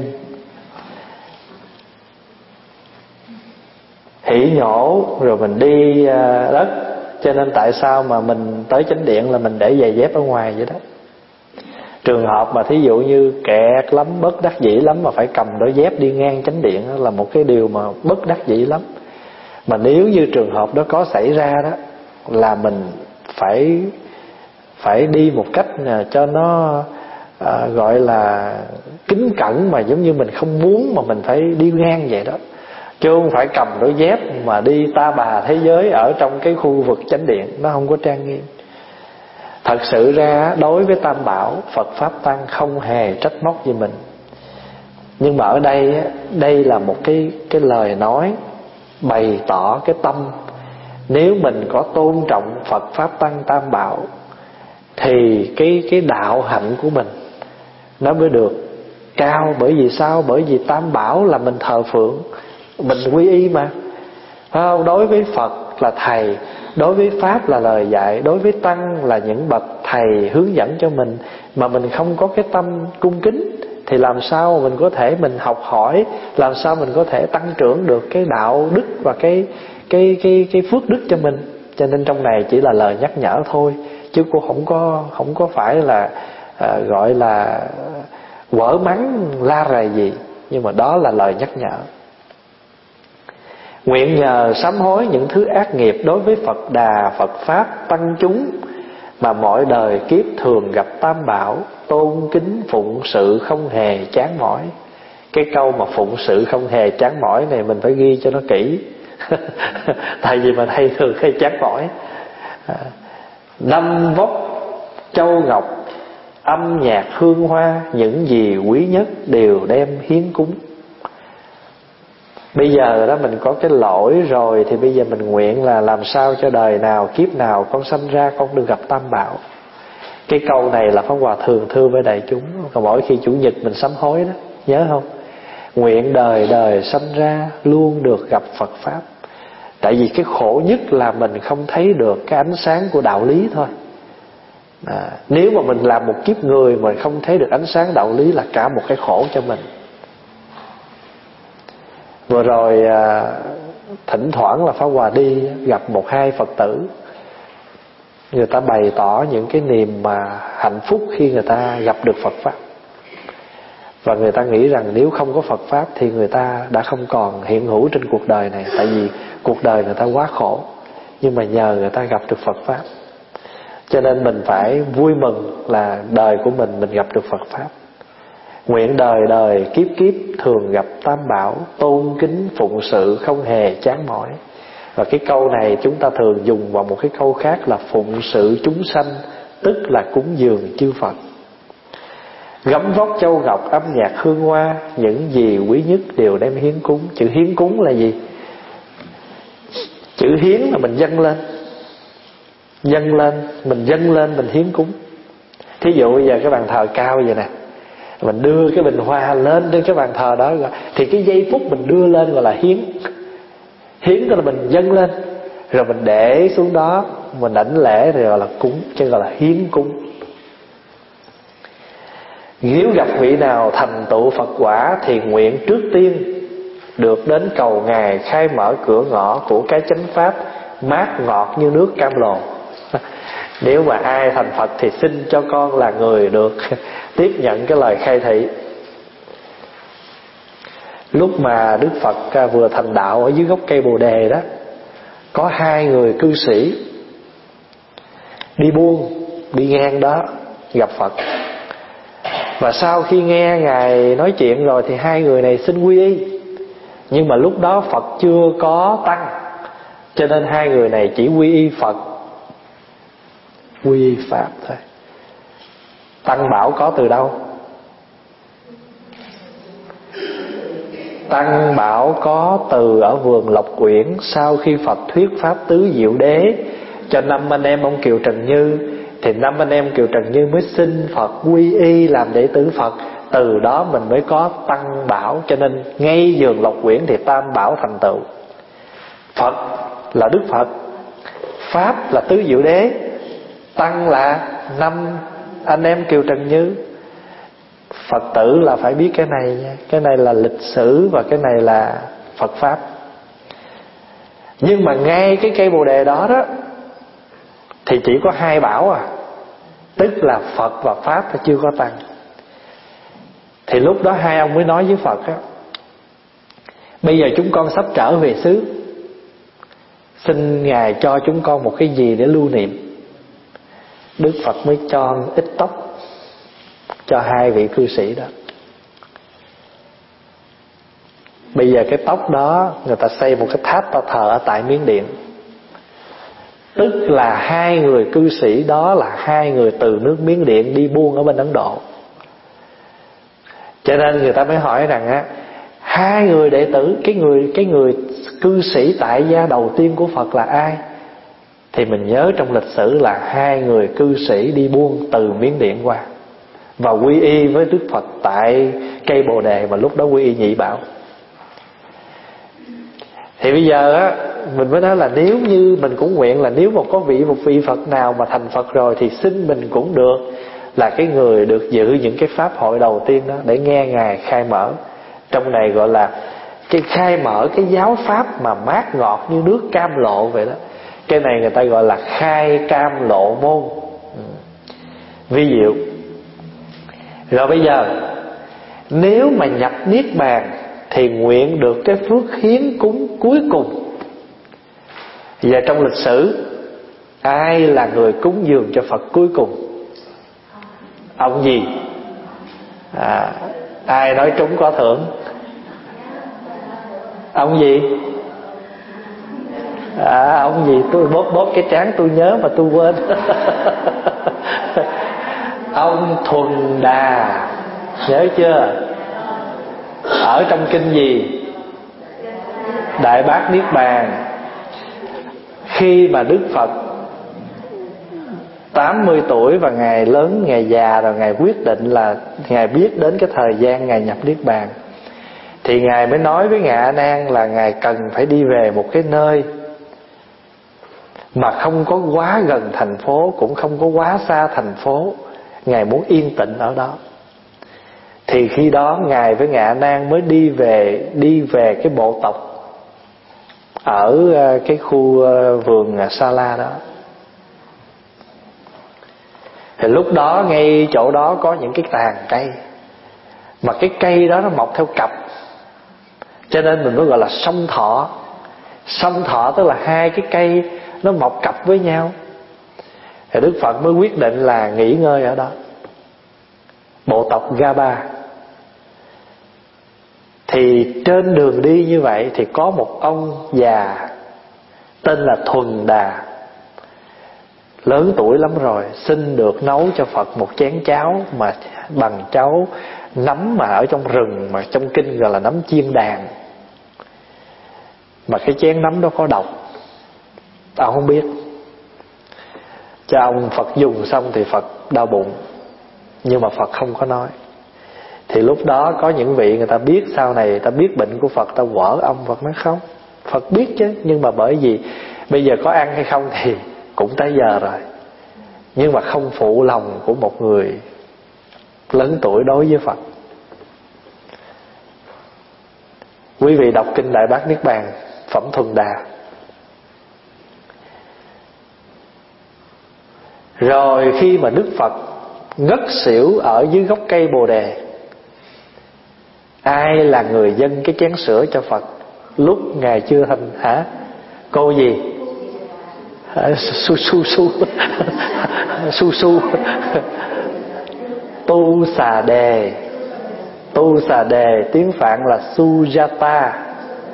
hỉ nhổ rồi mình đi à, đất. Cho nên tại sao mà mình tới chánh điện là mình để giày dép ở ngoài vậy đó. Trường hợp mà thí dụ như kẹt lắm, bất đắc dĩ lắm mà phải cầm đôi dép đi ngang chánh điện là một cái điều mà bất đắc dĩ lắm. Mà nếu như trường hợp đó có xảy ra đó là mình phải phải đi một cách cho nó à, gọi là kính cẩn, mà giống như mình không muốn mà mình phải đi ngang vậy đó, chứ không phải cầm đôi dép mà đi ta bà thế giới ở trong cái khu vực chánh điện, nó không có trang nghiêm. Thật sự ra đối với Tam Bảo, Phật Pháp Tăng không hề trách móc gì mình. Nhưng mà ở đây đây là một cái cái lời nói bày tỏ cái tâm. Nếu mình có tôn trọng Phật Pháp Tăng Tam Bảo thì cái cái đạo hạnh của mình nó mới được cao. Bởi vì sao? Bởi vì Tam Bảo là mình thờ phượng, mình quy y mà. Không? Đối với Phật là thầy, đối với Pháp là lời dạy, đối với Tăng là những bậc thầy hướng dẫn cho mình, mà mình không có cái tâm cung kính thì làm sao mình có thể mình học hỏi, làm sao mình có thể tăng trưởng được cái đạo đức và cái cái cái cái phước đức cho mình. Cho nên trong này chỉ là lời nhắc nhở thôi, chứ cô không có không có phải là à, gọi là quở mắng la rầy gì, nhưng mà đó là lời nhắc nhở. Nguyện nhờ sám hối những thứ ác nghiệp đối với Phật Đà, Phật Pháp, Tăng chúng mà mọi đời kiếp thường gặp Tam Bảo, tôn kính phụng sự không hề chán mỏi. Cái câu mà phụng sự không hề chán mỏi này mình phải ghi cho nó kỹ. Tại vì mình hay thường hay chán mỏi. Năm vóc châu ngọc, âm nhạc hương hoa, những gì quý nhất đều đem hiến cúng. Bây giờ đó mình có cái lỗi rồi thì bây giờ mình nguyện là làm sao cho đời nào kiếp nào con sanh ra con được gặp Tam Bảo. Cái câu này là Pháp Hòa thường thưa với đại chúng. Còn mỗi khi chủ nhật mình sám hối đó, nhớ không? Nguyện đời đời sanh ra luôn được gặp Phật Pháp. Tại vì cái khổ nhất là mình không thấy được cái ánh sáng của đạo lý thôi. À, nếu mà mình làm một kiếp người mà không thấy được ánh sáng đạo lý là cả một cái khổ cho mình. Vừa rồi à, thỉnh thoảng là Pháp Hòa đi gặp một hai Phật tử, người ta bày tỏ những cái niềm mà hạnh phúc khi người ta gặp được Phật Pháp. Và người ta nghĩ rằng nếu không có Phật Pháp thì người ta đã không còn hiện hữu trên cuộc đời này. Tại vì cuộc đời người ta quá khổ, nhưng mà nhờ người ta gặp được Phật Pháp. Cho nên mình phải vui mừng là đời của mình mình gặp được Phật Pháp. Nguyện đời đời kiếp kiếp thường gặp Tam Bảo, tôn kính phụng sự không hề chán mỏi. Và cái câu này chúng ta thường dùng vào một cái câu khác là phụng sự chúng sanh, tức là cúng dường chư Phật. Gấm vóc châu ngọc, âm nhạc hương hoa, những gì quý nhất đều đem hiến cúng. Chữ hiến cúng là gì? Chữ hiến là mình dâng lên, dâng lên, mình dâng lên, mình hiến cúng. Thí dụ bây giờ cái bàn thờ cao vậy nè, mình đưa cái bình hoa lên trên cái bàn thờ đó, thì cái giây phút mình đưa lên gọi là hiến. Hiến tức là mình dâng lên, rồi mình để xuống đó, mình đảnh lễ rồi gọi là cúng, chứ gọi là hiến cúng. Nếu gặp vị nào thành tựu Phật quả thì nguyện trước tiên được đến cầu Ngài khai mở cửa ngõ của cái chánh pháp, mát ngọt như nước cam lồ. Nếu mà ai thành Phật thì xin cho con là người được tiếp nhận cái lời khai thị. Lúc mà Đức Phật vừa thành đạo ở dưới gốc cây Bồ Đề đó, có hai người cư sĩ đi buôn, đi ngang đó gặp Phật. Và sau khi nghe Ngài nói chuyện rồi thì hai người này xin quy y. Nhưng mà lúc đó Phật chưa có tăng, cho nên hai người này chỉ quy y Phật, quy y Pháp thôi. Tăng bảo có từ đâu? Tăng bảo có từ ở vườn Lộc Quyển. Sau khi Phật thuyết Pháp tứ diệu đế cho năm anh em ông Kiều Trần Như, thì năm anh em Kiều Trần Như mới xin Phật quy y làm đệ tử Phật. Từ đó mình mới có Tăng bảo. Cho nên ngay vườn Lộc Quyển thì Tam bảo thành tựu. Phật là Đức Phật, Pháp là tứ diệu đế, Tăng là năm anh em Kiều Trần Như. Phật tử là phải biết cái này nha. Cái này là lịch sử và cái này là Phật Pháp. Nhưng mà ngay cái cây Bồ Đề đó đó thì chỉ có hai bảo à, tức là Phật và Pháp và chưa có Tăng. Thì lúc đó hai ông mới nói với Phật á: bây giờ chúng con sắp trở về xứ, xin Ngài cho chúng con một cái gì để lưu niệm. Đức Phật mới cho ít tóc cho hai vị cư sĩ đó. Bây giờ cái tóc đó người ta xây một cái tháp ta thờ ở tại Miến Điện. Tức là hai người cư sĩ đó là hai người từ nước Miến Điện đi buôn ở bên Ấn Độ. Cho nên người ta mới hỏi rằng á, hai người đệ tử, cái người cái người cư sĩ tại gia đầu tiên của Phật là ai? Thì mình nhớ trong lịch sử là hai người cư sĩ đi buôn từ Miến Điện qua và quy y với Đức Phật tại cây Bồ Đề, mà lúc đó quy y nhị bảo. Thì bây giờ á, mình mới nói là nếu như mình cũng nguyện là nếu mà có vị một vị Phật nào mà thành Phật rồi thì xin mình cũng được là cái người được dự những cái pháp hội đầu tiên đó để nghe Ngài khai mở. Trong này gọi là cái khai mở cái giáo pháp mà mát ngọt như nước cam lộ vậy đó. Cái này người ta gọi là khai cam lộ môn, vi diệu. Rồi bây giờ nếu mà nhập Niết Bàn thì nguyện được cái phước hiến cúng cuối cùng. Và trong lịch sử ai là người cúng dường cho Phật cuối cùng? Ông gì? À, ai nói trúng có thưởng? Ông gì? À, ông gì? Tôi bóp bóp cái trán tôi nhớ mà tôi quên. Ông Thuần Đà, nhớ chưa? Ở trong kinh gì? Đại Bát Niết Bàn. Khi mà Đức Phật tám mươi tuổi và Ngài lớn, Ngài già rồi, Ngài quyết định là Ngài biết đến cái thời gian Ngài nhập Niết Bàn, thì Ngài mới nói với Ngài A Nan là Ngài cần phải đi về một cái nơi mà không có quá gần thành phố, cũng không có quá xa thành phố. Ngài muốn yên tĩnh ở đó. Thì khi đó Ngài với Ngài A Nan mới đi về Đi về cái bộ tộc ở cái khu vườn Sa La đó. Thì lúc đó ngay chỗ đó có những cái tàn cây, mà cái cây đó nó mọc theo cặp, cho nên mình mới gọi là song thọ. Song thọ tức là hai cái cây nó mọc cặp với nhau. Thì Đức Phật mới quyết định là nghỉ ngơi ở đó, bộ tộc Gaba. Thì trên đường đi như vậy thì có một ông già tên là Thuần Đà, lớn tuổi lắm rồi, xin được nấu cho Phật một chén cháo mà bằng cháo nấm mà ở trong rừng, mà trong kinh gọi là nấm chiên đàn. Mà cái chén nấm đó có độc, ông không biết. Cho ông Phật dùng xong thì Phật đau bụng, nhưng mà Phật không có nói. Thì lúc đó có những vị người ta biết, sau này người ta biết bệnh của Phật, ta quở ông. Phật nói không, Phật biết chứ, nhưng mà bởi vì bây giờ có ăn hay không thì cũng tới giờ rồi. Nhưng mà không phụ lòng của một người lớn tuổi đối với Phật. Quý vị đọc kinh Đại Bát Niết Bàn, phẩm Thuần Đà. Rồi khi mà Đức Phật ngất xỉu ở dưới gốc cây Bồ Đề, ai là người dâng cái chén sữa cho Phật lúc Ngài chưa thành? Hả? Cô gì? Su su su su su Tu Xà Đề. Tu Xà Đề tiếng Phạn là Sujata.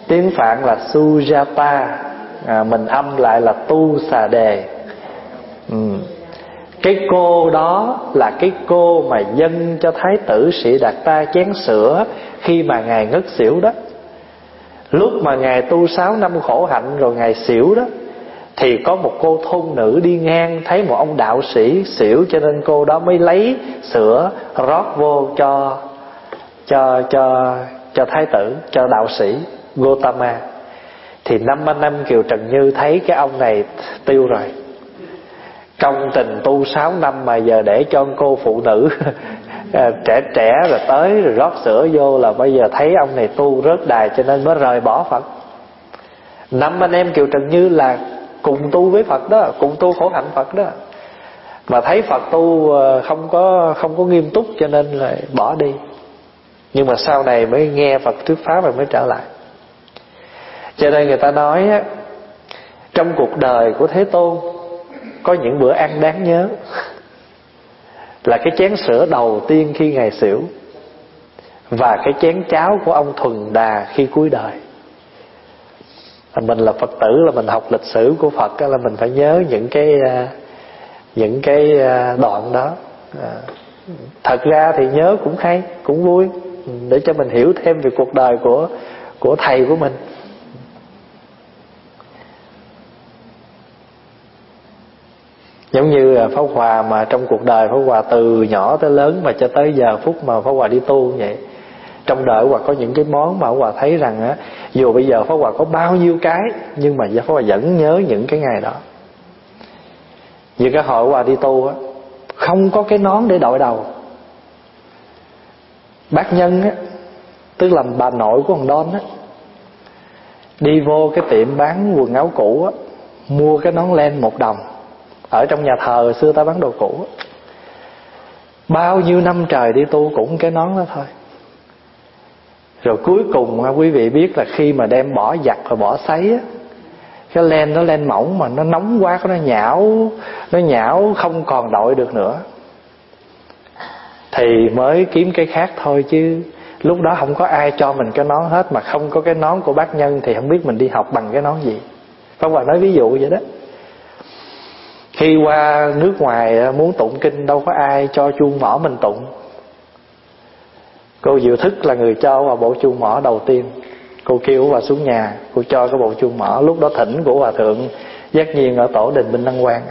tiếng Phạn là Sujata, à, mình âm lại là Tu Xà Đề. ừ. Cái cô đó là cái cô mà dâng cho Thái tử Sĩ Đạt Ta chén sữa khi mà Ngài ngất xỉu đó. Lúc mà Ngài tu sáu năm khổ hạnh rồi Ngài xỉu đó, thì có một cô thôn nữ đi ngang thấy một ông đạo sĩ xỉu, cho nên cô đó mới lấy sữa rót vô cho cho cho cho thái tử, cho đạo sĩ Gotama. Thì năm anh em Kiều Trần Như thấy cái ông này tiêu rồi, công tình tu sáu năm mà giờ để cho cô phụ nữ trẻ trẻ rồi tới rồi rót sữa vô, là bây giờ thấy ông này tu rớt đài, cho nên mới rời bỏ Phật. Năm anh em Kiều Trần Như là cùng tu với Phật đó, cùng tu khổ hạnh Phật đó, mà thấy Phật tu không có không có nghiêm túc cho nên là bỏ đi. Nhưng mà sau này mới nghe Phật thuyết pháp rồi mới trở lại. Cho nên người ta nói á, trong cuộc đời của Thế Tôn có những bữa ăn đáng nhớ, là cái chén sữa đầu tiên khi Ngài xỉu, và cái chén cháo của ông Thuần Đà khi cuối đời. Mình là Phật tử, là mình học lịch sử của Phật, là mình phải nhớ những cái những cái đoạn đó. Thật ra thì nhớ cũng hay, cũng vui, để cho mình hiểu thêm về cuộc đời của của thầy của mình. Giống như Pháp Hòa mà trong cuộc đời Pháp Hòa từ nhỏ tới lớn mà cho tới giờ phút mà Pháp Hòa đi tu vậy, trong đời Pháp Hòa có những cái món mà Pháp Hòa thấy rằng á, dù bây giờ Pháp Hòa có bao nhiêu cái, nhưng mà Pháp Hòa vẫn nhớ những cái ngày đó. Như cái hồi Pháp Hòa đi tu á, không có cái nón để đội đầu. Bác Nhân á, tức là bà nội của thằng Don á, đi vô cái tiệm bán quần áo cũ á, mua cái nón len một đồng. Ở trong nhà thờ hồi xưa ta bán đồ cũ á. Bao nhiêu năm trời đi tu cũng cái nón đó thôi. Rồi cuối cùng quý vị biết là khi mà đem bỏ giặt và bỏ sấy á, cái len nó len mỏng mà nó nóng quá, nó nhão, nó nhão không còn đội được nữa, thì mới kiếm cái khác thôi. Chứ lúc đó không có ai cho mình cái nón hết, mà không có cái nón của bác Nhân thì không biết mình đi học bằng cái nón gì. Pháp Hòa nói ví dụ vậy đó. Khi qua nước ngoài muốn tụng kinh đâu có ai cho chuông mỏ mình tụng. Cô Diệu Thức là người cho vào bộ chuông mỏ đầu tiên. Cô kêu vào xuống nhà, cô cho cái bộ chuông mỏ. Lúc đó thỉnh của Hòa Thượng Giác Nhiên ở tổ đình Minh Đăng Quang.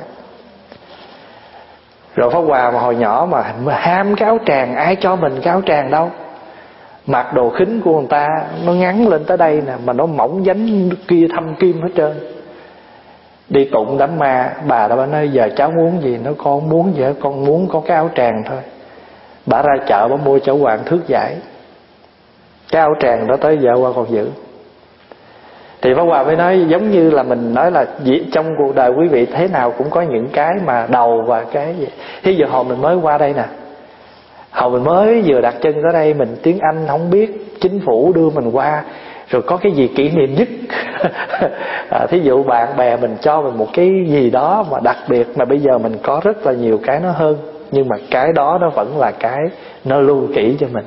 Rồi Pháp Hòa mà hồi nhỏ mà ham cái áo tràng, ai cho mình cái áo tràng đâu. Mặc đồ khính của người ta nó ngắn lên tới đây nè, mà nó mỏng dánh kia thâm kim hết trơn. Đi tụng đám ma, bà đó bà nói giờ cháu muốn gì, nó con muốn gì, con muốn có cái áo tràng thôi. Bà ra chợ bà mua cho Hoàng thước giải. Cái áo tràng đó tới giờ qua còn giữ. Thì Pháp Hòa mới nói giống như là mình nói là trong cuộc đời quý vị thế nào cũng có những cái mà đầu và cái gì. Thí dụ hồi mình mới qua đây nè, hồi mình mới vừa đặt chân tới đây, mình tiếng Anh không biết, chính phủ đưa mình qua, rồi có cái gì kỷ niệm nhất à, thí dụ bạn bè mình cho mình một cái gì đó mà đặc biệt, mà bây giờ mình có rất là nhiều cái nó hơn, nhưng mà cái đó nó vẫn là cái nó lưu kỹ cho mình.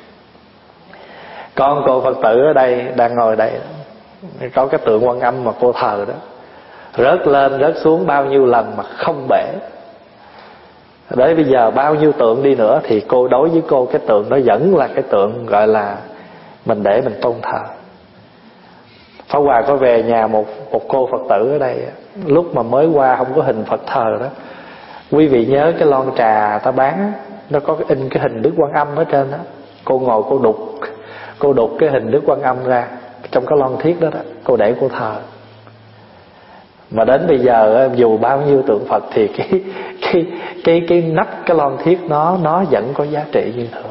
Con cô Phật tử ở đây đang ngồi đây, có cái tượng Quan Âm mà cô thờ đó, rớt lên rớt xuống bao nhiêu lần mà không bể. Đấy, bây giờ bao nhiêu tượng đi nữa thì cô đối với cô cái tượng đó vẫn là cái tượng gọi là mình để mình tôn thờ. Pháp Hòa có về nhà một một cô Phật tử ở đây, lúc mà mới qua không có hình Phật thờ đó. Quý vị nhớ cái lon trà ta bán, nó có cái in cái hình Đức Quan Âm ở trên đó. Cô ngồi cô đục, cô đục cái hình Đức Quan Âm ra trong cái lon thiết đó đó, cô để cô thờ. Mà đến bây giờ dù bao nhiêu tượng Phật thì cái cái cái cái nắp cái lon thiết nó nó vẫn có giá trị như thường.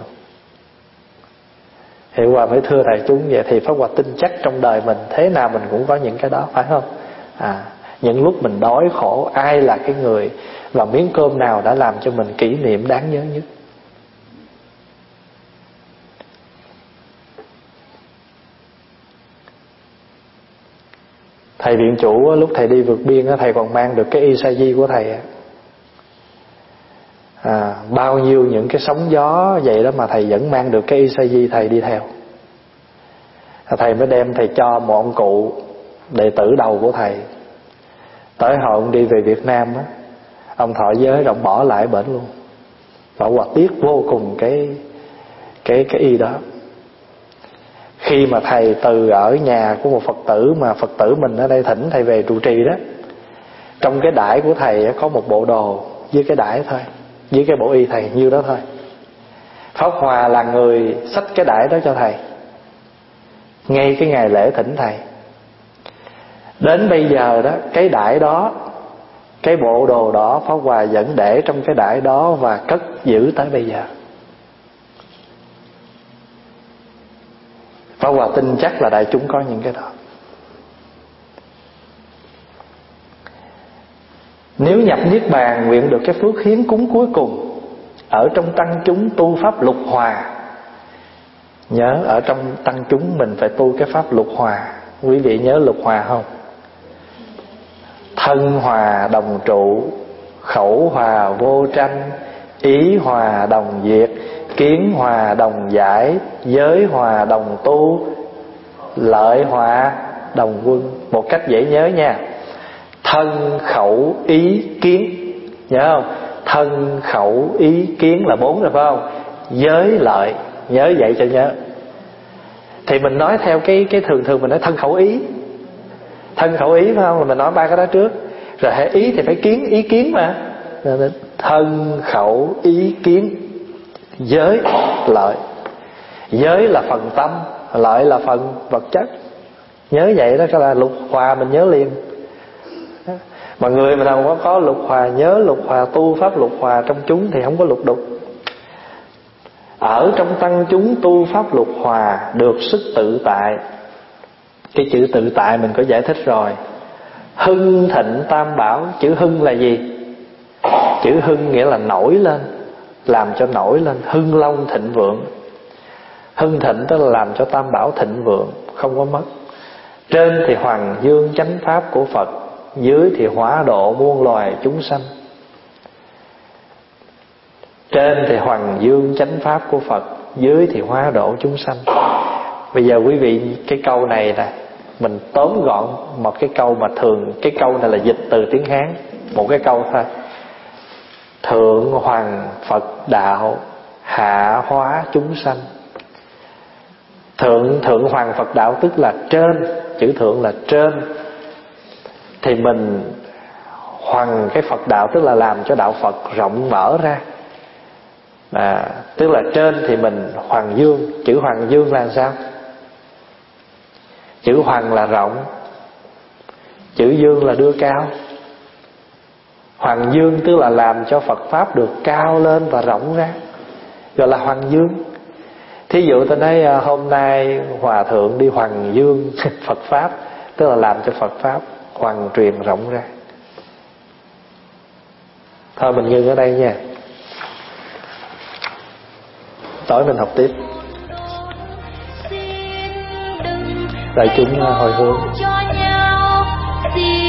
Thì Hòa mới thưa đại chúng vậy, thì Pháp Hòa tin chắc trong đời mình thế nào mình cũng có những cái đó, phải không? À, những lúc mình đói khổ, ai là cái người và miếng cơm nào đã làm cho mình kỷ niệm đáng nhớ nhất? Thầy viện chủ lúc thầy đi vượt biên thầy còn mang được cái y sa di của thầy. À, bao nhiêu những cái sóng gió vậy đó mà thầy vẫn mang được cái y sa di thầy đi theo. Thầy mới đem thầy cho một ông cụ đệ tử đầu của thầy. Tới hồi ông đi về Việt Nam á, ông thọ giới rồi ông bỏ lại bển luôn. Bảo quả tiếc vô cùng cái cái cái y đó. Khi mà thầy từ ở nhà của một Phật tử, mà Phật tử mình ở đây thỉnh thầy về trụ trì đó, trong cái đãi của thầy có một bộ đồ với cái đãi thôi, với cái bộ y thầy nhiêu đó thôi. Pháp Hòa là người xách cái đãi đó cho thầy ngay cái ngày lễ thỉnh thầy. Đến bây giờ đó, cái đãi đó, cái bộ đồ đó, Pháp Hòa vẫn để trong cái đãi đó và cất giữ tới bây giờ. Pháp Hòa tin chắc là đại chúng có những cái đó. Nếu nhập Niết Bàn nguyện được cái phước hiến cúng cuối cùng, ở trong tăng chúng tu pháp lục hòa. Nhớ ở trong tăng chúng mình phải tu cái pháp lục hòa. Quý vị nhớ lục hòa không? Thân hòa đồng trụ, khẩu hòa vô tranh, ý hòa đồng diệt, kiến hòa đồng giải, giới hòa đồng tu, lợi hòa đồng quân. Một cách dễ nhớ nha. Thân khẩu ý kiến, nhớ không? Thân khẩu ý kiến là bốn rồi phải không? Giới lợi, nhớ vậy cho nhớ. Thì mình nói theo cái cái thường thường mình nói thân khẩu ý. Thân khẩu ý phải không? Là mình nói ba cái đó trước. Rồi hệ ý thì phải kiến, ý kiến mà. Thân khẩu ý kiến, giới lợi. Giới là phần tâm, lợi là phần vật chất. Nhớ vậy đó, cái là lục hòa mình nhớ liền. Mà người mà nào có, có lục hòa, nhớ lục hòa, tu pháp lục hòa trong chúng thì không có lục đục. Ở trong tăng chúng tu pháp lục hòa được sức tự tại. Cái chữ tự tại mình có giải thích rồi. Hưng thịnh tam bảo. Chữ hưng là gì? Chữ hưng nghĩa là nổi lên, làm cho nổi lên, hưng long thịnh vượng. Hưng thịnh tức là làm cho tam bảo thịnh vượng, không có mất. Trên thì hoàng dương chánh pháp của Phật, dưới thì hóa độ muôn loài chúng sanh. Trên thì hoàng dương chánh pháp của Phật, dưới thì hóa độ chúng sanh. Bây giờ quý vị, cái câu này nè, mình tóm gọn một cái câu mà thường, cái câu này là dịch từ tiếng Hán, một cái câu thôi. Thượng hoàng Phật đạo, hạ hóa chúng sanh. Thượng thượng hoàng Phật đạo tức là trên, chữ thượng là trên. Thì mình hoàng cái Phật đạo tức là làm cho đạo Phật rộng mở ra. À, tức là trên thì mình hoàng dương. Chữ hoàng dương là sao? Chữ hoàng là rộng, chữ dương là đưa cao. Hoàng dương tức là làm cho Phật Pháp được cao lên và rộng ra, gọi là hoàng dương. Thí dụ tôi nói hôm nay Hòa Thượng đi hoàng dương Phật Pháp, tức là làm cho Phật Pháp hoàng truyền rộng ra. Thôi mình ngưng ở đây nha. Tối mình học tiếp. Đại chúng hồi hướng.